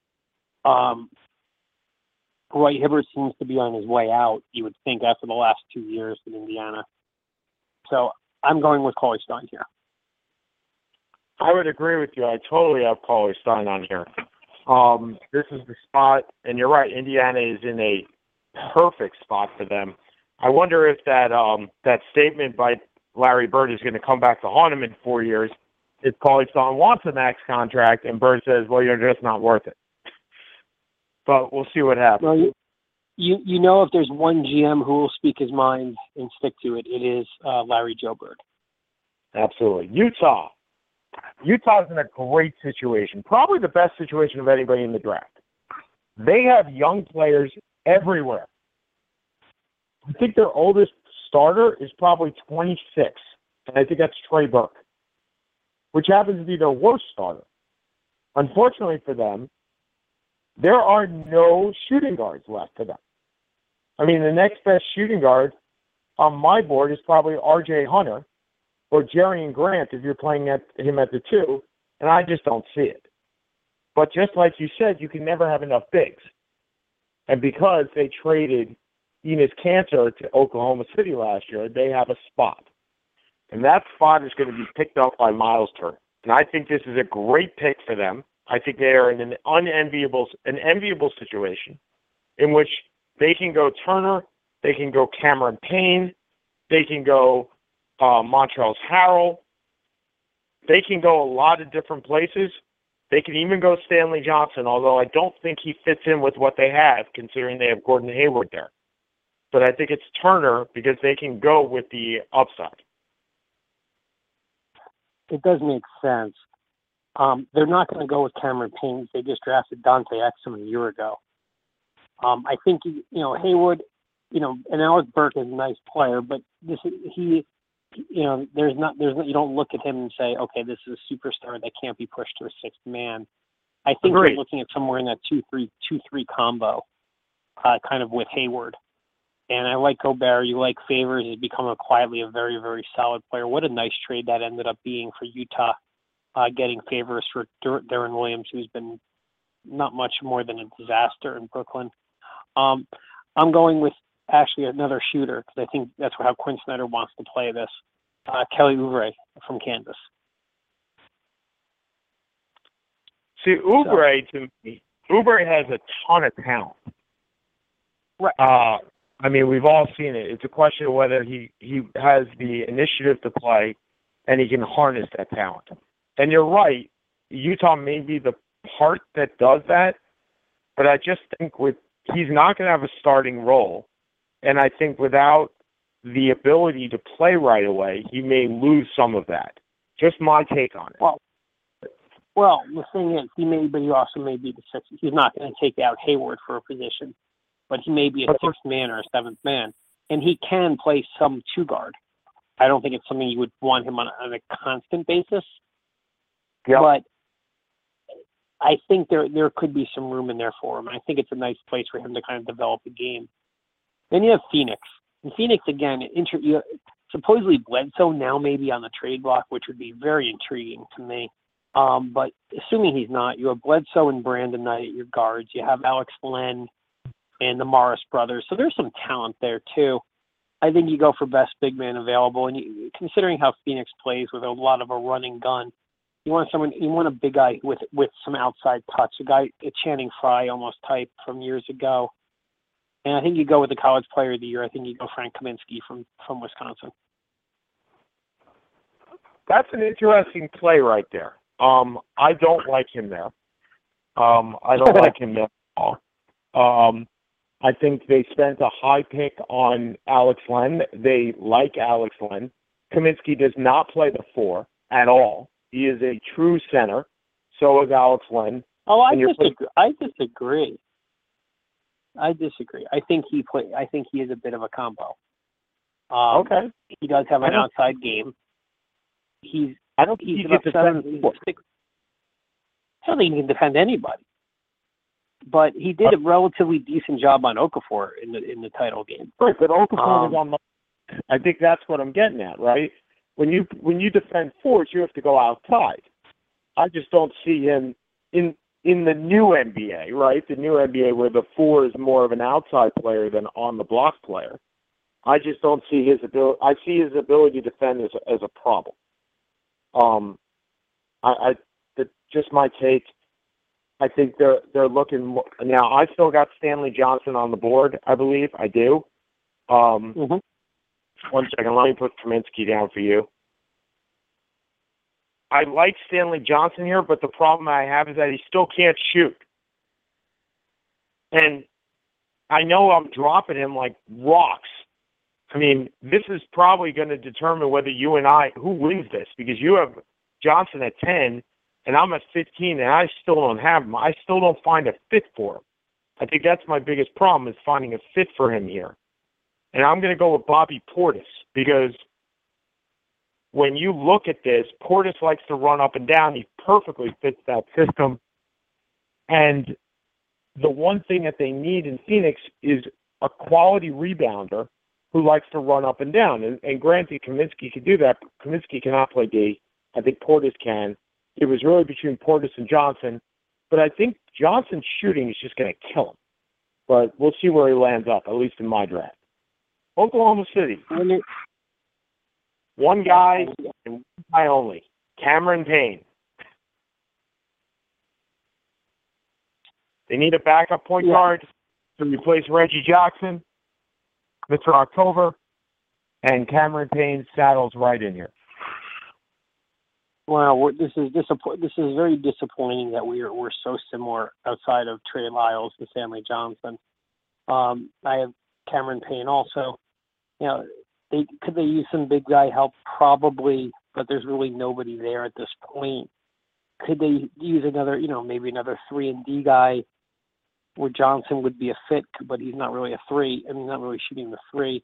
Roy Hibbert seems to be on his way out, you would think, after the last 2 years in Indiana. So I'm going with Cauley-Stein here. I would agree with you. I totally have Cauley-Stein on here. This is the spot, and you're right, Indiana is in a perfect spot for them. I wonder if that statement by Larry Bird is going to come back to haunt him in 4 years if Cauley-Stein wants a max contract and Bird says, well, you're just not worth it. But we'll see what happens. Well, you know, if there's one GM who will speak his mind and stick to it, it is Larry Joe Bird. Absolutely. Utah's in a great situation, probably the best situation of anybody in the draft. They have young players everywhere. I think their oldest starter is probably 26, and I think that's Trey Burke, which happens to be their worst starter. Unfortunately for them, there are no shooting guards left for them. I mean, the next best shooting guard on my board is probably R.J. Hunter or Jerian Grant if you're playing him at the 2, and I just don't see it. But just like you said, you can never have enough bigs. And because they traded Enes Kanter to Oklahoma City last year, they have a spot. And that spot is going to be picked up by Miles Turner. And I think this is a great pick for them. I think they are in an enviable situation in which they can go Turner, they can go Cameron Payne, they can go Montrezl Harrell, they can go a lot of different places. They can even go Stanley Johnson, although I don't think he fits in with what they have, considering they have Gordon Hayward there. But I think it's Turner because they can go with the upside. It does make sense. They're not going to go with Cameron Payne. They just drafted Dante Exum a year ago. I think Hayward, and Alec Burke is a nice player, but you don't look at him and say, okay, this is a superstar that can't be pushed to a sixth man. I think Agreed. They're looking at somewhere in that 2-3 combo, kind of with Hayward. And I like Gobert. You like Favors. He's become quietly a very, very solid player. What a nice trade that ended up being for Utah, getting Favors for Deron Williams, who's been not much more than a disaster in Brooklyn. I'm going with actually another shooter because I think that's how Quinn Snyder wants to play this. Kelly Oubre from Kansas. See, Oubre, to me, Oubre has a ton of talent. Right. I mean, we've all seen it. It's a question of whether he has the initiative to play and he can harness that talent. And you're right, Utah may be the part that does that, but I just think he's not going to have a starting role. And I think without the ability to play right away, he may lose some of that. Just my take on it. Well, the thing is, but he also may be the sixth. He's not going to take out Hayward for a position, but he may be a sixth man or a seventh man, and he can play some two guard. I don't think it's something you would want him on a constant basis. Yep. But I think there could be some room in there for him. I think it's a nice place for him to kind of develop a game. Then you have Phoenix. And Phoenix, again, supposedly Bledsoe now maybe on the trade block, which would be very intriguing to me. But assuming he's not, you have Bledsoe and Brandon Knight at your guards. You have Alex Len and the Morris brothers. So there's some talent there, too. I think you go for best big man available. And considering how Phoenix plays with a lot of a running gun, you want a big guy with some outside touch, a Channing Frye almost type from years ago. And I think you go with the college player of the year. I think you go Frank Kaminsky from Wisconsin. That's an interesting play right there. I don't like him there. I don't like him there at all. I think they spent a high pick on Alex Len. They like Alex Len. Kaminsky does not play the 4 at all. He is a true center. So is Alex Len. Oh, I disagree. I think he is a bit of a combo. Okay. He does have an outside game. I don't think he can defend anybody. But he did a relatively decent job on Okafor in the title game. Right, but Okafor was on the. I think that's what I'm getting at, right? When you defend forwards, you have to go outside. I just don't see him in the new NBA, right? The new NBA where the 4 is more of an outside player than on the block player. I just don't see his ability. I see his ability to defend as a problem. Just my take. I think they're looking now. I still got Stanley Johnson on the board. I believe I do. Mm-hmm. 1 second. Let me put Kaminsky down for you. I like Stanley Johnson here, but the problem I have is that he still can't shoot. And I know I'm dropping him like rocks. I mean, this is probably going to determine whether you and I, who wins this, because you have Johnson at 10, and I'm at 15, and I still don't have him. I still don't find a fit for him. I think that's my biggest problem is finding a fit for him here. And I'm going to go with Bobby Portis, because when you look at this, Portis likes to run up and down. He perfectly fits that system. And the one thing that they need in Phoenix is a quality rebounder who likes to run up and down. And granted, Kaminsky can do that. Kaminsky cannot play D. I think Portis can. It was really between Portis and Johnson. But I think Johnson's shooting is just going to kill him. But we'll see where he lands up, at least in my draft. Oklahoma City. One guy and one guy only. Cameron Payne. They need a backup point guard to replace Reggie Jackson, Mr. October, and Cameron Payne saddles right in here. Wow, this is very disappointing that we're so similar outside of Trey Lyles and Stanley Johnson. I have Cameron Payne also. You know, could they use some big guy help? Probably, but there's really nobody there at this point. Could they use another, maybe another 3-and-D guy where Johnson would be a fit, but he's not really a 3. I mean, not really shooting the 3.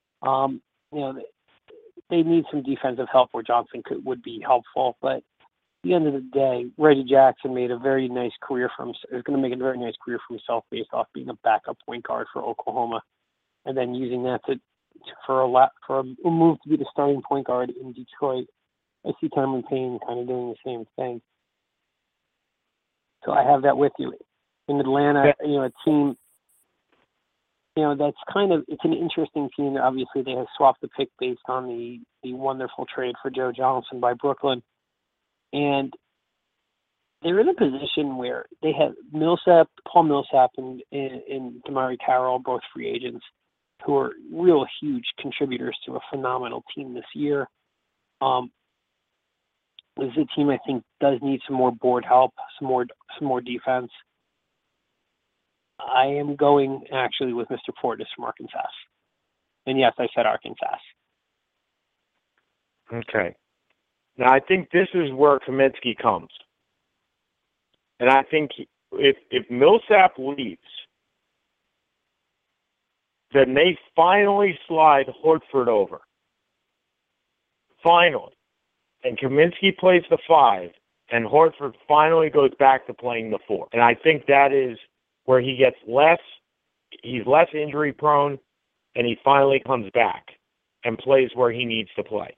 They need some defensive help where Johnson would be helpful. But at the end of the day, Reggie Jackson made a very nice career for himself. Is going to make a very nice career for himself based off being a backup point guard for Oklahoma, and then using that for a move to be the starting point guard in Detroit. I see Cameron Payne kind of doing the same thing. So I have that with you. In Atlanta, a team, that's it's an interesting team. Obviously, they have swapped the pick based on the wonderful trade for Joe Johnson by Brooklyn. And they're in a position where they have Paul Millsap, and Damari Carroll, both free agents, who are real huge contributors to a phenomenal team this year. This is a team I think does need some more board help, some more defense. I am going actually with Mr. Portis from Arkansas. And yes, I said Arkansas. Okay. Now, I think this is where Kaminsky comes. And I think if Millsap leaves, then they finally slide Horford over. Finally. And Kaminsky plays the 5, and Horford finally goes back to playing the 4. And I think that is where he gets he's less injury prone, and he finally comes back and plays where he needs to play.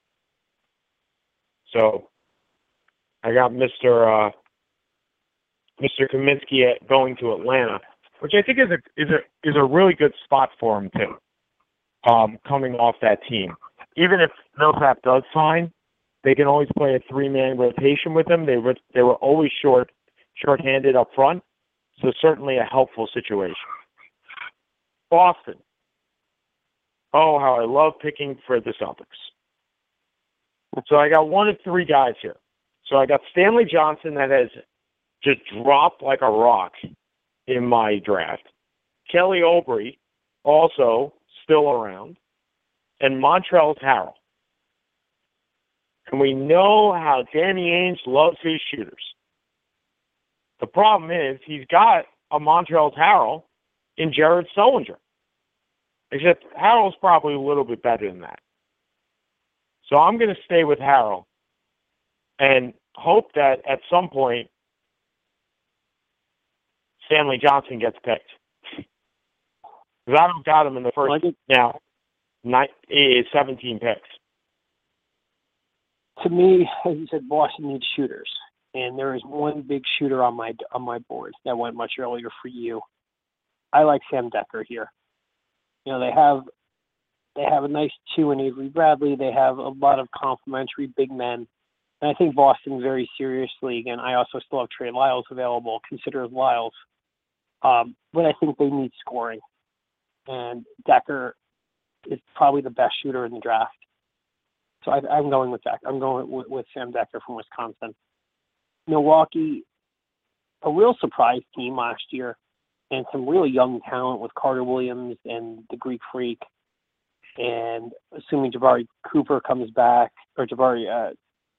So I got Mr. Kaminsky going to Atlanta, which I think is a really good spot for him too. Coming off that team, even if Millsap does sign, they can always play a 3-man rotation with him. They were always short-handed up front, so certainly a helpful situation. Boston. Oh, how I love picking for the Celtics. So I got one of 3 guys here. So I got Stanley Johnson that has just dropped like a rock in my draft. Kelly Oubre, also still around. And Montrezl Harrell. And we know how Danny Ainge loves his shooters. The problem is he's got a Montrezl Harrell in Jared Sullinger. Except Harrell's probably a little bit better than that. So I'm going to stay with Harrell and hope that at some point Stanley Johnson gets picked. Because I don't got him in the first 17 picks. To me, as you said, Boston needs shooters, and there is one big shooter on my board that went much earlier for you. I like Sam Decker here. You know, they have a nice 2 in Avery Bradley. They have a lot of complementary big men, and I think Boston very seriously. Again, I also still have Trey Lyles available. Consider Lyles, but I think they need scoring, and Decker is probably the best shooter in the draft. So I'm going with Decker. I'm going with Sam Decker from Wisconsin. Milwaukee, a real surprise team last year, and some really young talent with Carter Williams and the Greek Freak. And assuming Jabari Cooper comes back, or Jabari,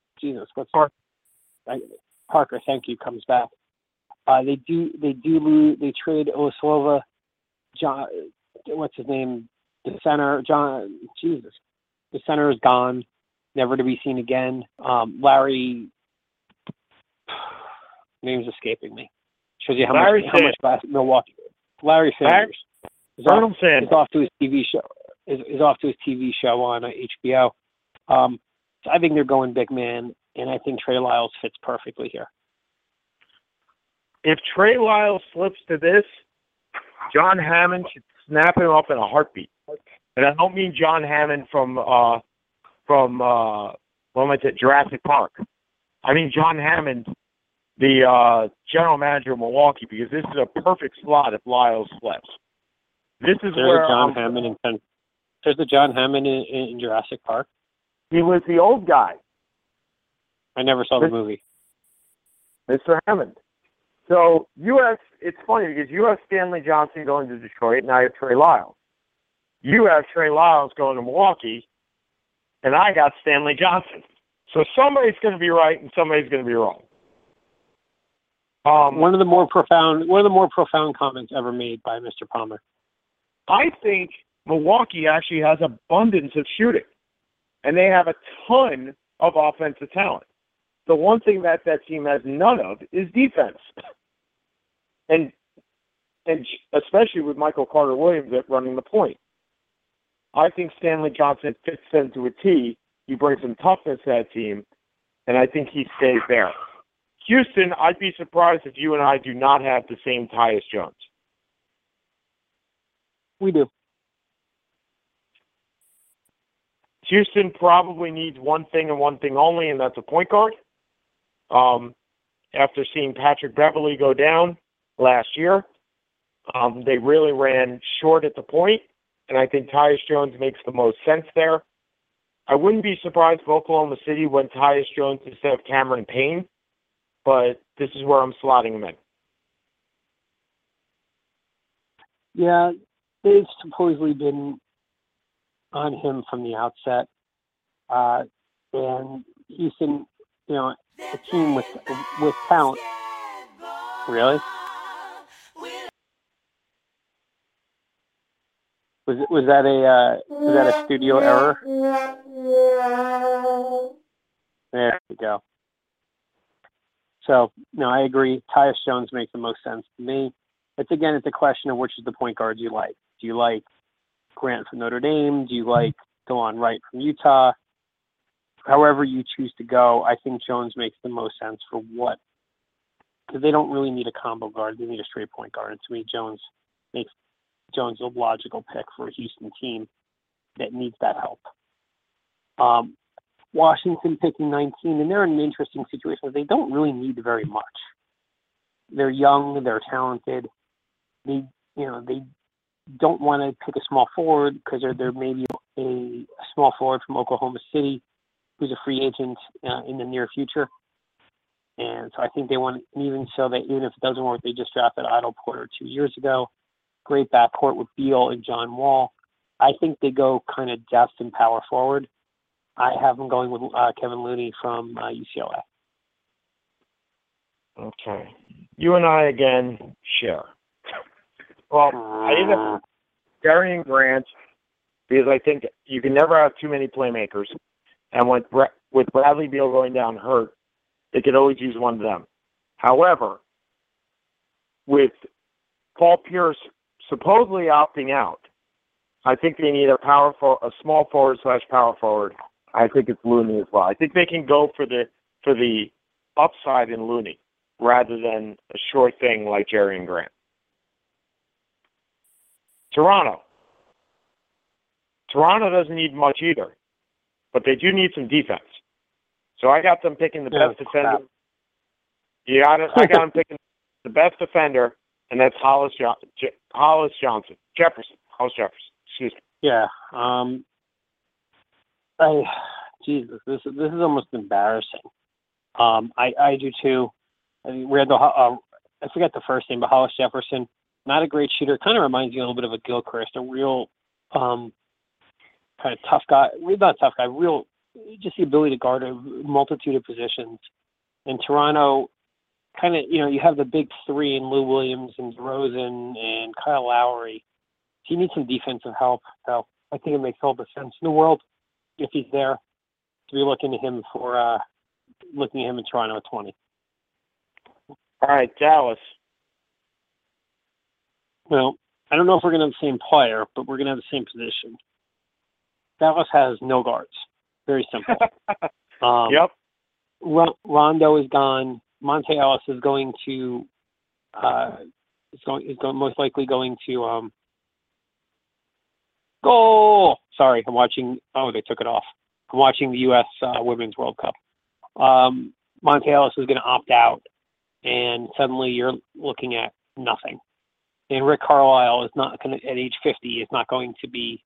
Parker, thank you, comes back. They trade Oslova, John, what's his name? The center, the center is gone, never to be seen again. Larry, name's escaping me. Shows you how much Milwaukee. Larry Sanders is off to his TV show. Is off to his TV show on HBO. So I think they're going big man, and I think Trey Lyles fits perfectly here. If Trey Lyles slips to this, John Hammond should snap him up in a heartbeat. And I don't mean John Hammond from Jurassic Park. I mean John Hammond, the general manager of Milwaukee, because this is a perfect slot if Lyles slips. There's a John Hammond in Jurassic Park. He was the old guy. I never saw the movie. Mr. Hammond. So it's funny because you have Stanley Johnson going to Detroit, and I have Trey Lyles. You have Trey Lyles going to Milwaukee, and I got Stanley Johnson. So somebody's going to be right and somebody's going to be wrong. One of the more profound comments ever made by Mr. Palmer. I think Milwaukee actually has abundance of shooting, and they have a ton of offensive talent. The one thing that team has none of is defense, and especially with Michael Carter-Williams running the point. I think Stanley Johnson fits into a T. He brings some toughness to that team, and I think he stays there. Houston, I'd be surprised if you and I do not have the same Tyus Jones. We do. Houston probably needs one thing and one thing only, and that's a point guard. After seeing Patrick Beverley go down last year, they really ran short at the point, and I think Tyus Jones makes the most sense there. I wouldn't be surprised if Oklahoma City went Tyus Jones instead of Cameron Payne, but this is where I'm slotting him in. Yeah, they've supposedly been on him from the outset. And Houston, a team with talent. Really? Was that a studio error? There we go. So, no, I agree. Tyus Jones makes the most sense to me. It's a question of which is the point guard you like. Do you like Grant from Notre Dame? Do you like DeLon Wright from Utah? However you choose to go, I think Jones makes the most sense for what, because they don't really need a combo guard. They need a straight point guard. And to me, Jones makes Jones a logical pick for a Houston team that needs that help. Washington picking 19, and they're in an interesting situation. They don't really need very much. They're young, they're talented. They don't want to pick a small forward because there may be a small forward from Oklahoma City who's a free agent in the near future. And so I think they want, even if it doesn't work, they just drafted Otto Porter 2 years ago. Great backcourt with Beal and John Wall. I think they go kind of depth and power forward. I have them going with Kevin Looney from UCLA. Okay. You and I, again, share. Well, I either Jerian Grant, because I think you can never have too many playmakers. And with Bradley Beal going down hurt, they could always use one of them. However, with Paul Pierce supposedly opting out, I think they need a small forward / power forward. I think it's Looney as well. I think they can go for the upside in Looney rather than a short thing like Jerian Grant. Toronto doesn't need much either, but they do need some defense. So I got them picking the best defender. I got them picking the best defender, and that's Hollis Jefferson. Excuse me. Yeah. Jesus, this is almost embarrassing. I do too. I mean, we had I forget the first name, but Hollis Jefferson, not a great shooter. Kind of reminds you a little bit of a Gilchrist, a real kind of tough guy. Not tough guy, real, just the ability to guard a multitude of positions. In Toronto, kind of, you have the big three in Lou Williams and DeRozan and Kyle Lowry. So you need some defensive help. So I think it makes all the sense in the world if he's there to be looking at him in Toronto at 20. All right, Dallas. Well, I don't know if we're going to have the same player, but we're going to have the same position. Dallas has no guards. Very simple. Yep. Rondo is gone. Monte Ellis is going to most likely going to goal. Sorry, I'm watching. Oh, they took it off. I'm watching the U.S. Women's World Cup. Monte Ellis is going to opt out, and suddenly you're looking at nothing. And Rick Carlisle is not going to, at age 50, is not going to be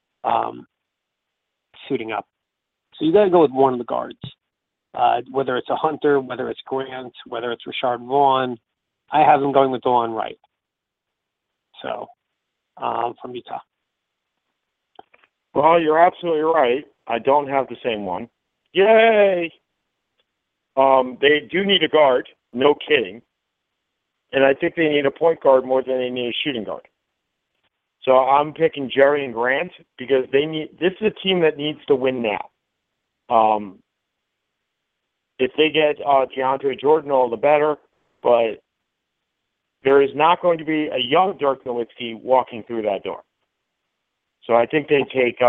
suiting up. So you got to go with one of the guards, whether it's a Hunter, whether it's Grant, whether it's Rashard Vaughn. I have them going with DeLon Wright. So from Utah. Well, you're absolutely right. I don't have the same one. Yay! They do need a guard, no kidding. And I think they need a point guard more than they need a shooting guard. So I'm picking Jerian Grant because this is a team that needs to win now. If they get DeAndre Jordan, all the better. But there is not going to be a young Dirk Nowitzki walking through that door. So I think they take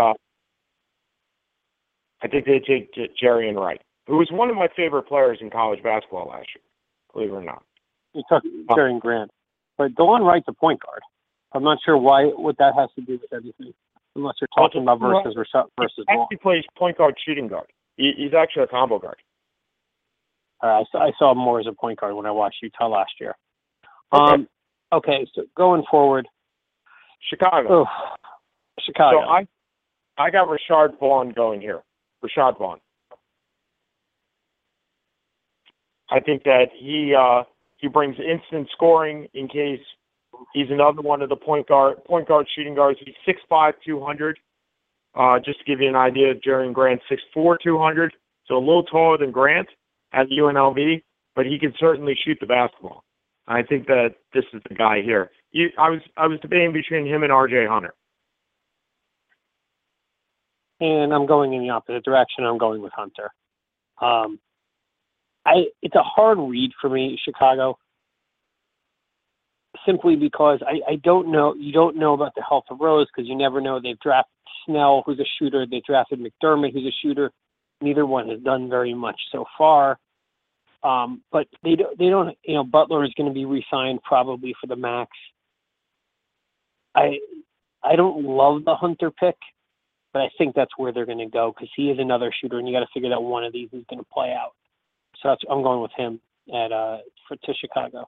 Jerian Wright, who was one of my favorite players in college basketball last year, believe it or not. You took Jerian Grant. But DeLon Wright's a point guard. I'm not sure what that has to do with anything, unless you're talking about versus Vaughn. He plays point guard, shooting guard. He's actually a combo guard. I saw him more as a point guard when I watched Utah last year. Okay, so going forward. Chicago. Chicago. So I got Rashard Vaughn going here. Rashard Vaughn. I think that he brings instant scoring in case he's another one of the point guard shooting guards. He's 6'5", 200. Just to give you an idea, Jeremy Grant's 6'4", 200, so a little taller than Grant at UNLV, but he can certainly shoot the basketball. I think that this is the guy here. I was debating between him and R.J. Hunter. And I'm going in the opposite direction. I'm going with Hunter. It's a hard read for me, Chicago, simply because I don't know. You don't know about the health of Rose because you never know. They've drafted Snell, who's a shooter. They drafted McDermott, who's a shooter. Neither one has done very much so far. But they don't. Butler is going to be re-signed probably for the max. I don't love the Hunter pick, but I think that's where they're going to go because he is another shooter, and you got to figure that one of these is going to play out. So I'm going with him to Chicago.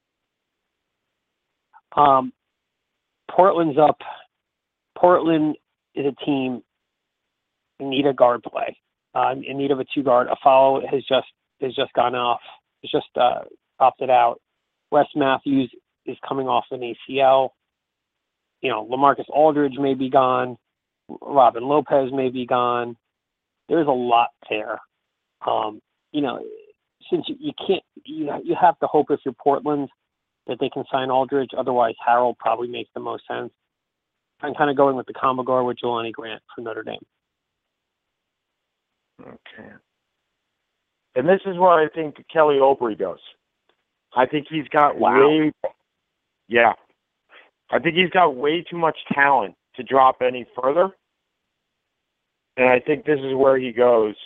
Portland's up. Portland is a team in need of guard play, in need of a 2-guard. Afalo has just gone off. Has just opted out. Wes Matthews is coming off an ACL. LaMarcus Aldridge may be gone. Robin Lopez may be gone. There's a lot there. Since you can't, you have to hope if you're Portland that they can sign Aldridge. Otherwise, Harold probably makes the most sense. I'm kind of going with the combo guard with Jelani Grant from Notre Dame. Okay. And this is where I think Kelly Oubre goes. I think he's got I think he's got way too much talent to drop any further. And I think this is where he goes.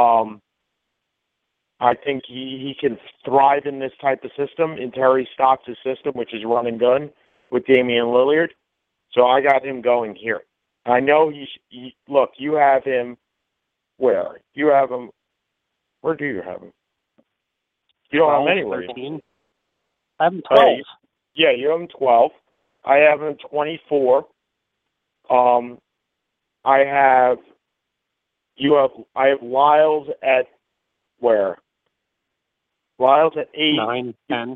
I think he can thrive in this type of system, in Terry Stotts' system, which is run and gun with Damian Lillard. So I got him going here. I know look, you have him where? You have him. Where do you have him? You don't have him anywhere. 13. I have him 12. Yeah, you have him 12. I have him 24. I have Lyles at where? Lyles at 8. 9, 10.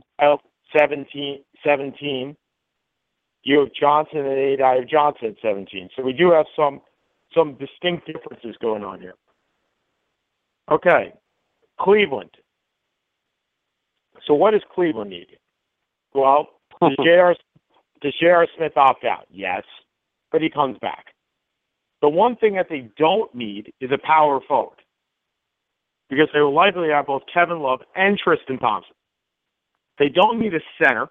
17. You have Johnson at 8. I have Johnson at 17. So we do have some distinct differences going on here. Okay. Cleveland. So what does Cleveland need? Well, does J.R. Smith opt out? Yes, but he comes back. The one thing that they don't need is a power forward because they will likely have both Kevin Love and Tristan Thompson. They don't need a center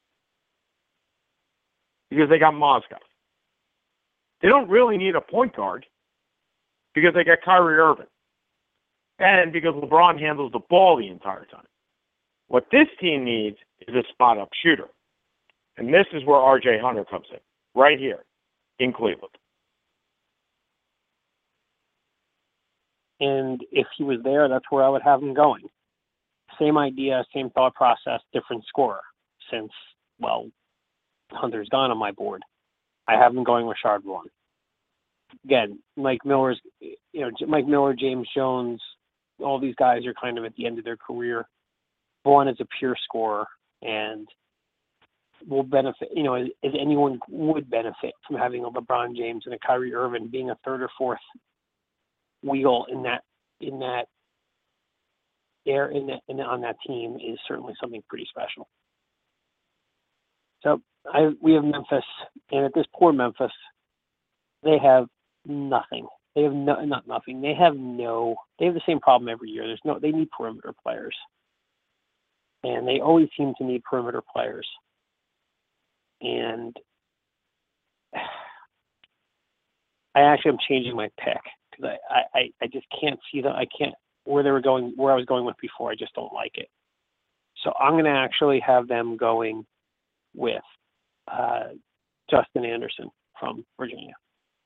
because they got Mozgov. They don't really need a point guard because they got Kyrie Irving and because LeBron handles the ball the entire time. What this team needs is a spot-up shooter. And this is where R.J. Hunter comes in, right here in Cleveland. And if he was there, that's where I would have him going. Same idea, same thought process, different scorer. Since, Hunter's gone on my board. I have him going Rashard Vaughn. Again, Mike Miller, James Jones, all these guys are kind of at the end of their career. Vaughn is a pure scorer and will benefit, as anyone would benefit from having a LeBron James and a Kyrie Irving being a third or fourth wheel on that team is certainly something pretty special. So we have Memphis, and at this poor Memphis, they have nothing. They have not nothing. They have the same problem every year. They need perimeter players. And they always seem to need perimeter players. And I actually am changing my pick because I just can't see them. I can't where I was going with before. I just don't like it. So I'm going to actually have them going with Justin Anderson from Virginia.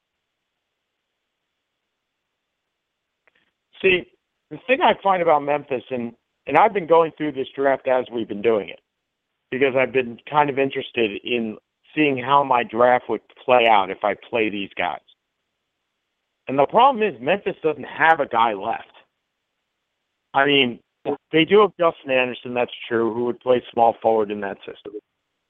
See, the thing I find about Memphis, and I've been going through this draft as we've been doing it, because I've been kind of interested in seeing how my draft would play out if I play these guys. And the problem is Memphis doesn't have a guy left. I mean, they do have Justin Anderson, that's true, who would play small forward in that system.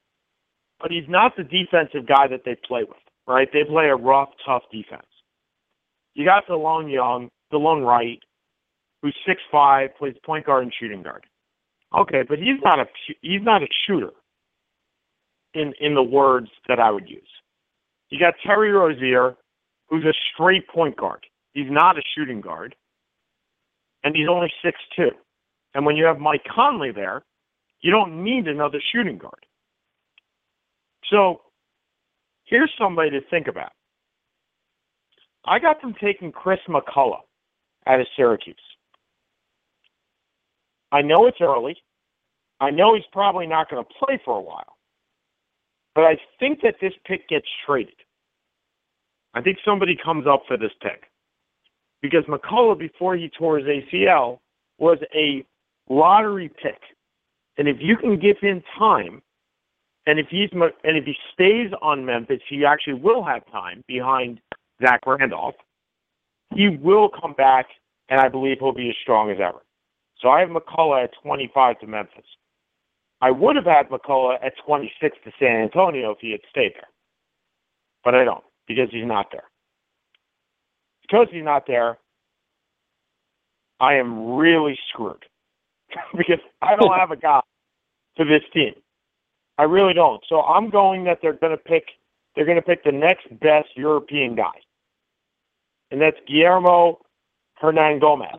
But he's not the defensive guy that they play with, right? They play a rough, tough defense. You got DeLone Wright, who's 6'5", plays point guard and shooting guard. Okay, but he's not a shooter in the words that I would use. You got Terry Rozier, who's a straight point guard. He's not a shooting guard, and he's only 6'2". And when you have Mike Conley there, you don't need another shooting guard. So here's somebody to think about. I got them taking Chris McCullough out of Syracuse. I know it's early. I know he's probably not going to play for a while. But I think that this pick gets traded. I think somebody comes up for this pick. Because McCullough, before he tore his ACL, was a lottery pick. And if you can give him time, and if he stays on Memphis, he actually will have time behind Zach Randolph. He will come back, and I believe he'll be as strong as ever. So I have McCullough at 25 to Memphis. I would have had McCullough at 26 to San Antonio if he had stayed there. But I don't, because he's not there. Because he's not there, I am really screwed. Because I don't have a guy for this team. I really don't. So I'm going that they're going to pick the next best European guy. And that's Guillermo Hernan Gomez.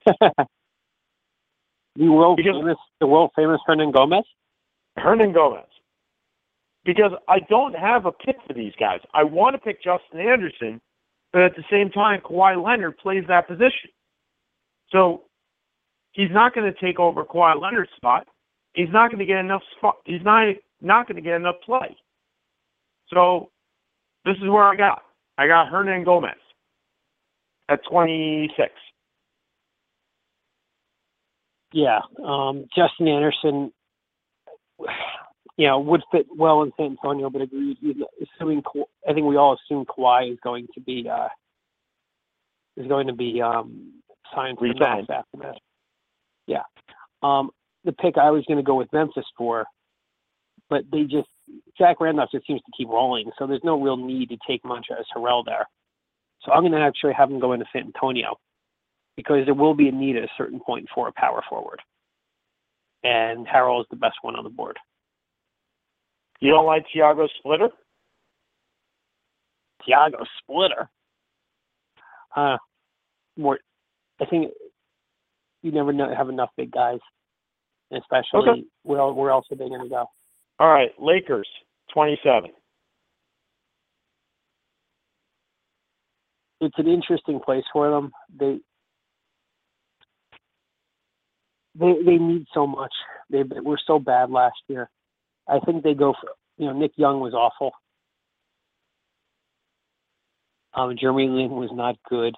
The world famous Hernan Gomez? Hernan Gomez. Because I don't have a pick for these guys. I want to pick Justin Anderson, but at the same time, Kawhi Leonard plays that position. So he's not going to take over Kawhi Leonard's spot. He's not going to get enough spot. He's not going to get enough play. So this is where I got Hernan Gomez at 26. Yeah, Justin Anderson, would fit well in San Antonio, but agreed. I think we all assume Kawhi is going to be signed for the Bucks after that. Yeah, the pick I was going to go with Memphis for, but Zach Randolph just seems to keep rolling, so there's no real need to take Montrezl Harrell there. So I'm going to actually have him go into San Antonio, because there will be a need at a certain point for a power forward. And Harrell is the best one on the board. You don't like Tiago Splitter? Tiago Splitter? I think you never have enough big guys, especially where else are they going to go? All right, Lakers, 27. It's an interesting place for them. They need so much. They were so bad last year. I think they go for, Nick Young was awful. Jeremy Lin was not good.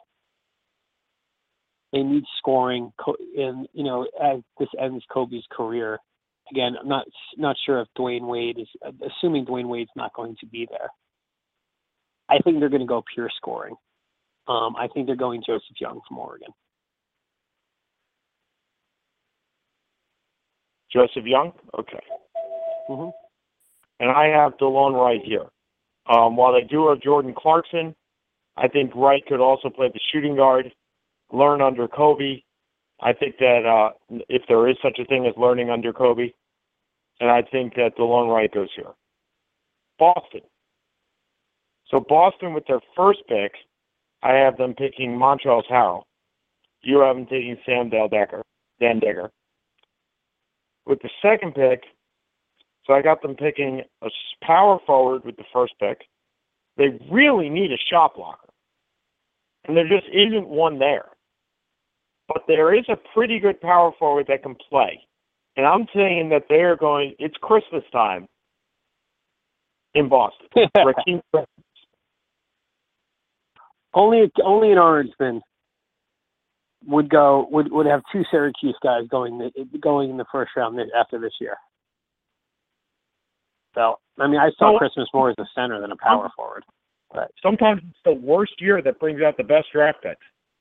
They need scoring, and as this ends Kobe's career. Again, I'm not sure if Dwayne Wade is, assuming Dwayne Wade's not going to be there. I think they're going to go pure scoring. I think they're going Joseph Young from Oregon. Joseph Young? Okay. Mm-hmm. And I have DeLone Wright here. While they do have Jordan Clarkson, I think Wright could also play the shooting guard, learn under Kobe. I think that if there is such a thing as learning under Kobe, and I think that DeLone Wright goes here. Boston. So Boston, with their first pick, I have them picking Montrezl Harrell. You have them taking Dan Digger. With the second pick, so I got them picking a power forward with the first pick. They really need a shot blocker. And there just isn't one there. But there is a pretty good power forward that can play. And I'm saying that it's Christmas time in Boston. Rakeem Christmas. Only an Orangeman would have two Syracuse guys going in the first round after this year. So, I saw Christmas more as a center than a power forward. But sometimes it's the worst year that brings out the best draft picks.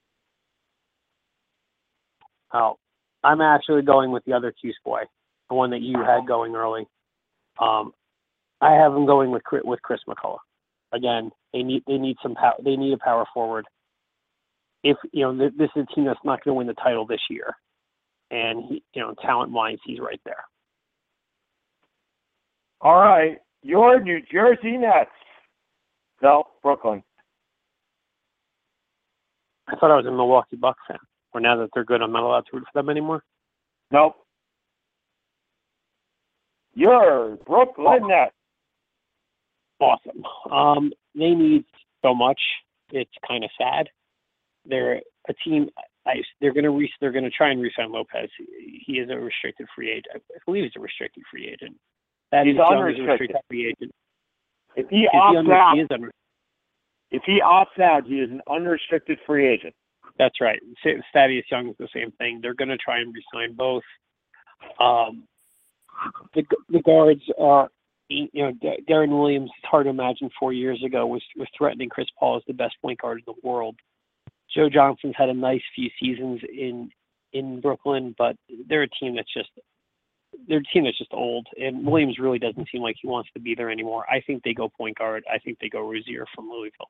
Oh, I'm actually going with the other Cuse boy, the one that you had going early. I have him going with Chris McCullough. Again, they need some power. They need a power forward. if this is a team that's not going to win the title this year, and talent-wise, he's right there. All right, your New Jersey Nets. No, Brooklyn. I thought I was a Milwaukee Bucks fan. Or now that they're good, I'm not allowed to root for them anymore. Nope. Your Brooklyn Nets. Awesome. They need so much. It's kind of sad. They're a team. They're going to try and re-sign Lopez. He is a restricted free agent. I believe he's a restricted free agent. He's unrestricted. Free agent. If he opts out, he is an unrestricted free agent. That's right. Thaddeus Young is the same thing. They're going to try and re-sign both. The guards are, Darren Williams. It's hard to imagine 4 years ago was threatening Chris Paul as the best point guard in the world. Joe Johnson's had a nice few seasons in Brooklyn, but they're a team that's just old, and Williams really doesn't seem like he wants to be there anymore. I think they go point guard. I think they go Rozier from Louisville.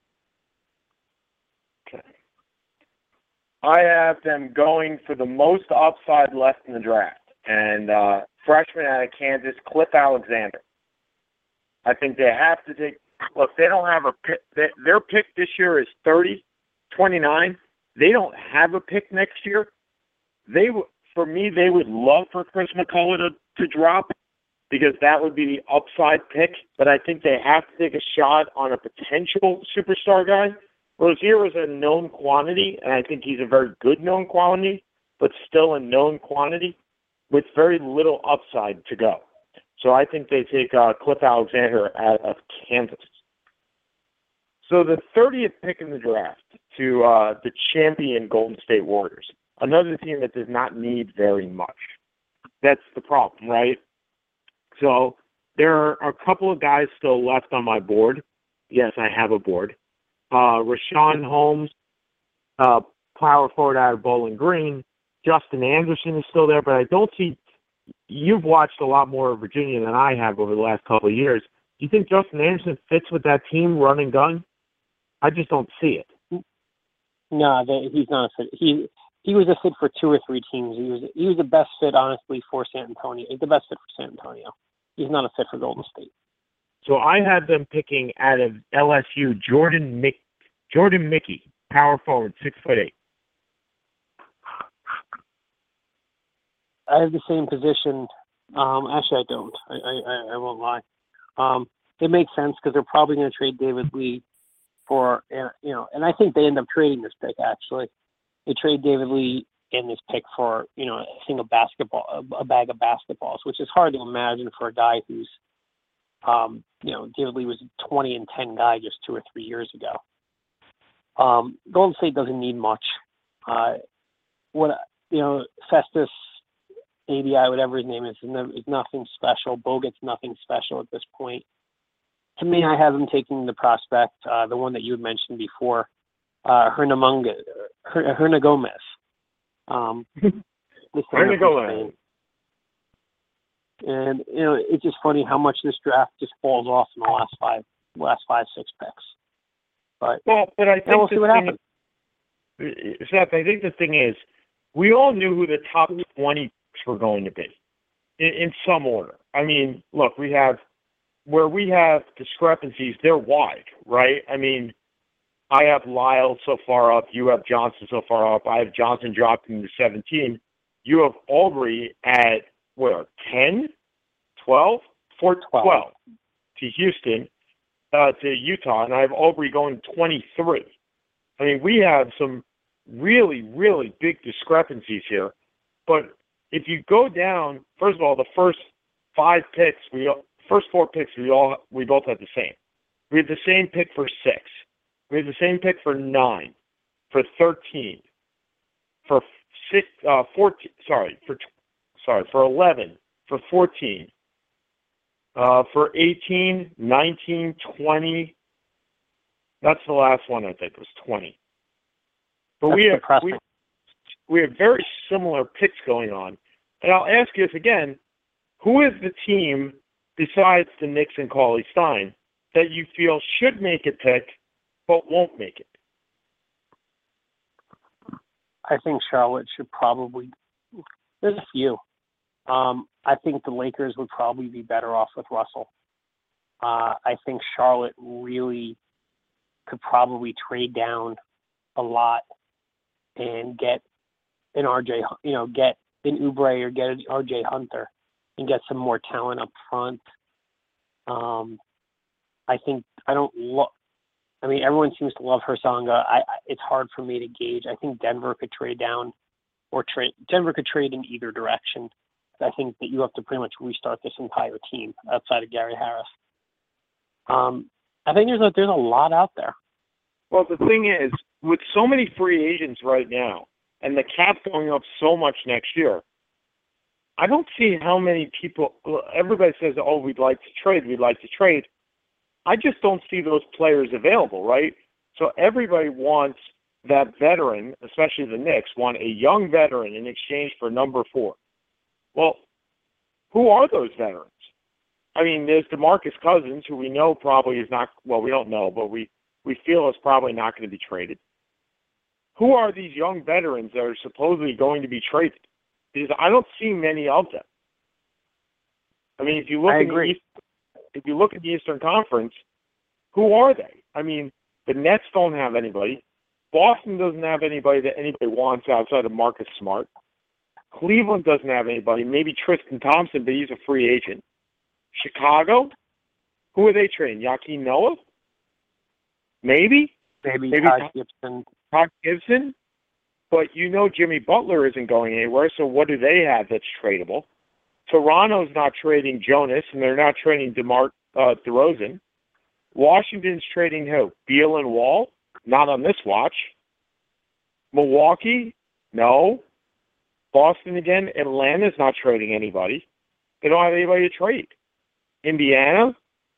Okay. I have them going for the most upside left in the draft, and freshman out of Kansas, Cliff Alexander. I think they have to take. Look, they don't have a pick. Their pick this year is 29. They don't have a pick next year. For me, they would love for Chris McCullough to drop because that would be the upside pick. But I think they have to take a shot on a potential superstar guy. Rozier is a known quantity, and I think he's a very good known quantity, but still a known quantity with very little upside to go. So I think they take Cliff Alexander out of Kansas. So the 30th pick in the draft to the champion Golden State Warriors. Another team that does not need very much. That's the problem, right? So there are a couple of guys still left on my board. Yes, I have a board. Rashawn Holmes, power forward out of Bowling Green. Justin Anderson is still there, but I don't see – you've watched a lot more of Virginia than I have over the last couple of years. Do you think Justin Anderson fits with that team, run and gun? I just don't see it. No, he's not a fit. He was a fit for 2 or 3 teams. He was the best fit, honestly, for San Antonio. The best fit for San Antonio. He's not a fit for Golden State. So I had them picking out of LSU Jordan Mickey, power forward, 6'8". I have the same position. Actually, I don't. I won't lie. It makes sense because they're probably going to trade David Lee for, and I think they end up trading this pick, actually. They trade David Lee in this pick for, a single a bag of basketballs, which is hard to imagine for a guy who's, David Lee was a 20-10 guy just 2 or 3 years ago. Golden State doesn't need much. Festus, ADI, whatever his name is nothing special. Bogut's nothing special at this point. To me, I have him taking the prospect, the one that you had mentioned before, Hernan Gomez. Hernan Gomez. And it's just funny how much this draft just falls off in the last 5-6 picks. But I think we'll see what happens. Seth, I think the thing is, we all knew who the top 20 picks were going to be in some order. I mean, look, where we have discrepancies, they're wide, right? I mean, I have Lyle so far up. You have Johnson so far up. I have Johnson dropping to 17. You have Aubrey at, 10, 12? 12 to Houston, to Utah, and I have Aubrey going 23. I mean, we have some really, really big discrepancies here. But if you go down, first of all, the first 4 picks, we both had the same. We had the same pick for 6. We had the same pick for 9, for 13, for 14. For 11, for 14, for 18, 19, 20. That's the last one, I think, was 20. But we have very similar picks going on. And I'll ask you this again, who is the team besides the Knicks and Cauley Stein that you feel should make a pick but won't make it? I think Charlotte should probably. There's a few. I think the Lakers would probably be better off with Russell. I think Charlotte really could probably trade down a lot and get an RJ, get an Oubre or get an RJ Hunter and get some more talent up front. I think everyone seems to love Hursanga. It's hard for me to gauge. I think Denver could trade down Denver could trade in either direction. I think that you have to pretty much restart this entire team outside of Gary Harris. I think there's a lot out there. Well, the thing is, with so many free agents right now, and the cap going up so much next year, I don't see how many people. Everybody says, "Oh, we'd like to trade." I just don't see those players available, right? So everybody wants that veteran, especially the Knicks, want a young veteran in exchange for number 4. Well, who are those veterans? I mean, there's DeMarcus Cousins, who we know probably is not. Well, we don't know, but we feel is probably not going to be traded. Who are these young veterans that are supposedly going to be traded? Because I don't see many of them. I mean, if you look at the Eastern Conference, who are they? I mean, the Nets don't have anybody. Boston doesn't have anybody that anybody wants outside of Marcus Smart. Cleveland doesn't have anybody. Maybe Tristan Thompson, but he's a free agent. Chicago? Who are they trading? Joakim Noah? Maybe Taj Gibson. Taj Gibson? But Jimmy Butler isn't going anywhere, so what do they have that's tradable? Toronto's not trading Jonas, and they're not trading DeMar DeRozan. Washington's trading who? Beal and Wall? Not on this watch. Milwaukee? No. Boston again? Atlanta's not trading anybody. They don't have anybody to trade. Indiana?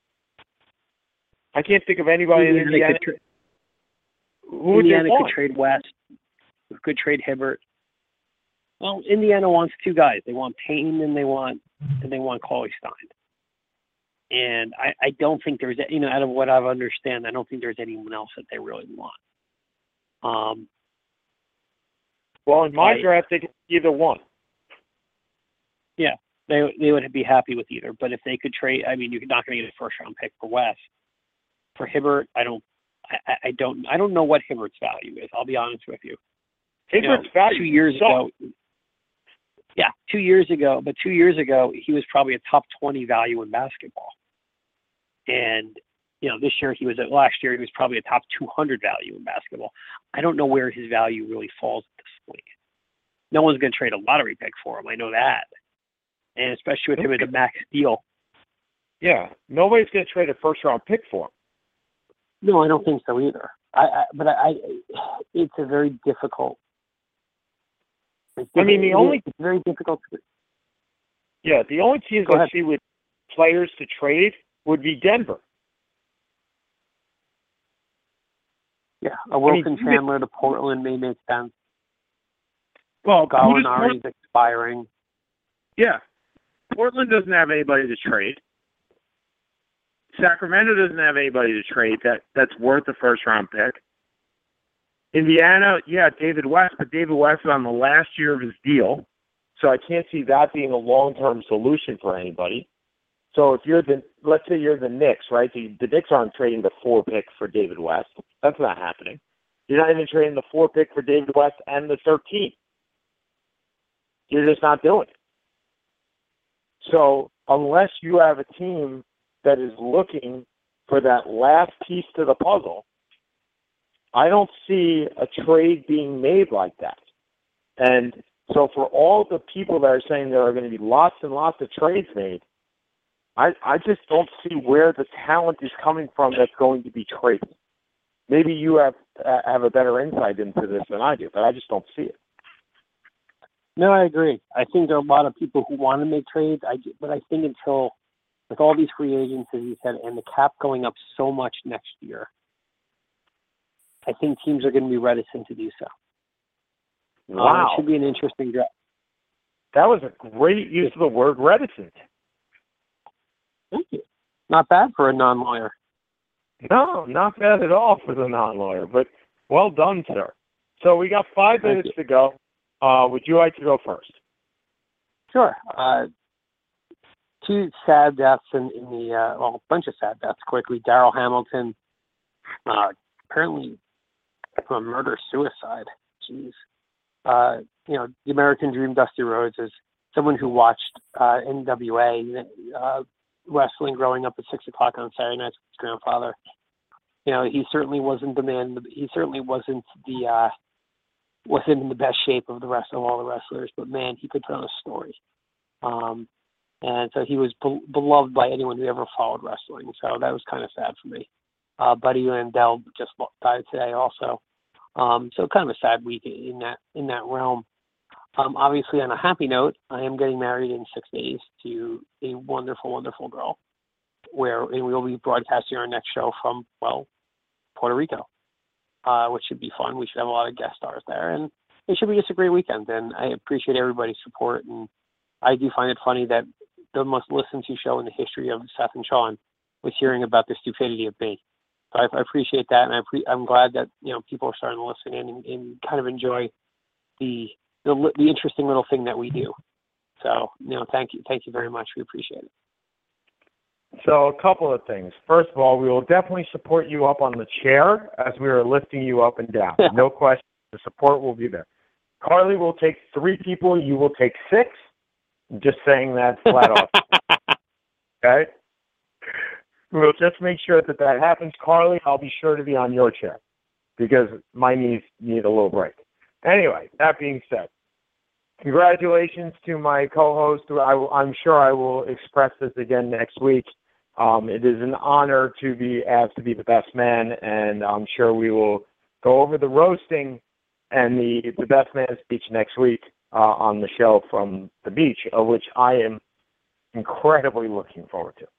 I can't think of anybody in Indiana. Indiana could trade West. Could trade Hibbert. Well, Indiana wants 2 guys. They want Payne and they want Cauley Stein. And I don't think there's out of what I understand, I don't think there's anyone else that they really want. Well, in my draft, they could either one. Yeah, they would be happy with either. But if they could trade, I mean, you're not going to get a first-round pick for West. For Hibbert, I don't know what Hibbert's value is. I'll be honest with you. Hibbert's value 2 years ago. Yeah, 2 years ago. But 2 years ago, he was probably a top 20 value in basketball. And last year he was probably a top 200 value in basketball. I don't know where his value really falls at this point. No one's going to trade a lottery pick for him. I know that. And especially with him at a max deal. Yeah, nobody's going to trade a first-round pick for him. No, I don't think so either. It's a very difficult. It's very difficult. The only teams I see with players to trade would be Denver. Yeah, a Wilson Chandler to Portland may make sense. Well, Gallinari's expiring. Yeah, Portland doesn't have anybody to trade. Sacramento doesn't have anybody to trade that's worth a first-round pick. Indiana, David West, but David West is on the last year of his deal, so I can't see that being a long-term solution for anybody. So if let's say you're the Knicks, right? The Knicks aren't trading the 4 pick for David West. That's not happening. You're not even trading the 4 pick for David West and the 13. You're just not doing it. So unless you have a team that is looking for that last piece to the puzzle, I don't see a trade being made like that. And so for all the people that are saying there are going to be lots and lots of trades made, I just don't see where the talent is coming from that's going to be traded. Maybe you have a better insight into this than I do, but I just don't see it. No, I agree. I think there are a lot of people who want to make trades, but I think until, with all these free agents, as you said, and the cap going up so much next year, I think teams are going to be reticent to do so. Wow. It should be an interesting draft. That was a great use of the word reticent. Thank you. Not bad for a non-lawyer. No, not bad at all for the non-lawyer, but well done, sir. So we got 5 minutes to go. Would you like to go first? Sure. 2 sad deaths in the a bunch of sad deaths quickly. Darrell Hamilton, apparently from a murder-suicide. Jeez. The American Dream, Dusty Rhodes, is someone who watched NWA wrestling growing up at 6 o'clock on Saturday nights with his grandfather. He certainly wasn't the man. He certainly wasn't in the best shape of all the wrestlers. But man, he could tell a story. And so he was beloved by anyone who ever followed wrestling. So that was kind of sad for me. Buddy Landel just died today also. So kind of a sad week in that realm. Obviously, on a happy note, I am getting married in 6 days to a wonderful, wonderful girl, and we will be broadcasting our next show from, Puerto Rico, which should be fun. We should have a lot of guest stars there, and it should be just a great weekend. And I appreciate everybody's support, and I do find it funny that the most listened to show in the history of Seth and Sean was hearing about the stupidity of me. So I appreciate that, and I'm glad that people are starting to listen in and kind of enjoy the interesting little thing that we do. So thank you very much. We appreciate it. So a couple of things. First of all, we will definitely support you up on the chair as we are lifting you up and down. No question. The support will be there. Carly will take 3 people. You will take 6. I'm just saying that flat off. Okay? We'll just make sure that happens. Carly, I'll be sure to be on your chair because my knees need a little break. Anyway, that being said, congratulations to my co-host. I'm sure I will express this again next week. It is an honor to be asked to be the best man, and I'm sure we will go over the roasting and the best man speech next week on the show from the beach, of which I am incredibly looking forward to.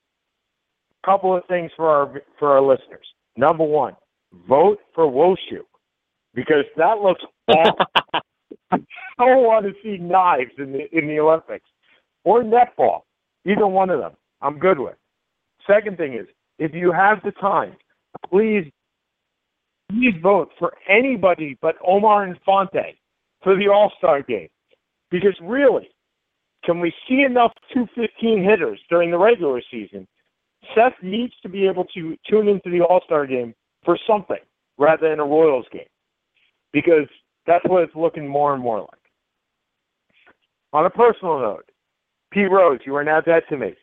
A couple of things for our listeners. Number 1, vote for Wushu, because that looks awful. I don't want to see knives in the Olympics or netball. Either one of them, I'm good with. Second thing is, if you have the time, please vote for anybody but Omar Infante for the All-Star game. Because really, can we see enough 215 hitters during the regular season? Seth needs to be able to tune into the All-Star game for something rather than a Royals game, because that's what it's looking more and more like. On a personal note, Pete Rose, you are now dead to me.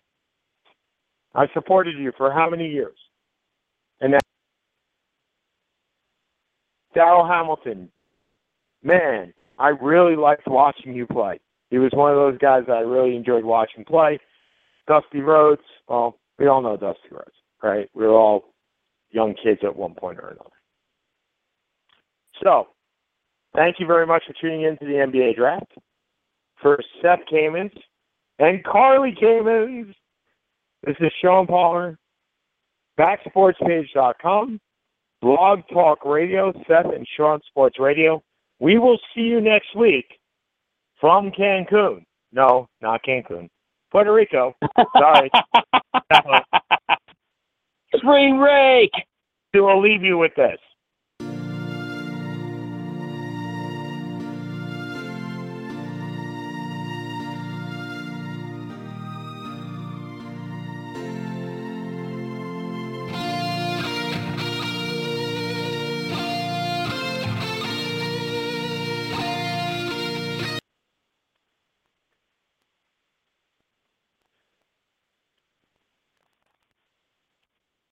I supported you for how many years? And now, Darrell Hamilton, man, I really liked watching you play. He was one of those guys that I really enjoyed watching play. Dusty Rhodes, well, we all know Dusty Rhodes, right? We were all young kids at one point or another. So, thank you very much for tuning in to the NBA Draft. For Seth Kamens and Carly Kamens, this is Sean Palmer, BackSportsPage.com, Blog Talk Radio, Seth and Sean Sports Radio. We will see you next week from Cancun. No, not Cancun. Puerto Rico. Sorry. Spring break! We'll leave you with this.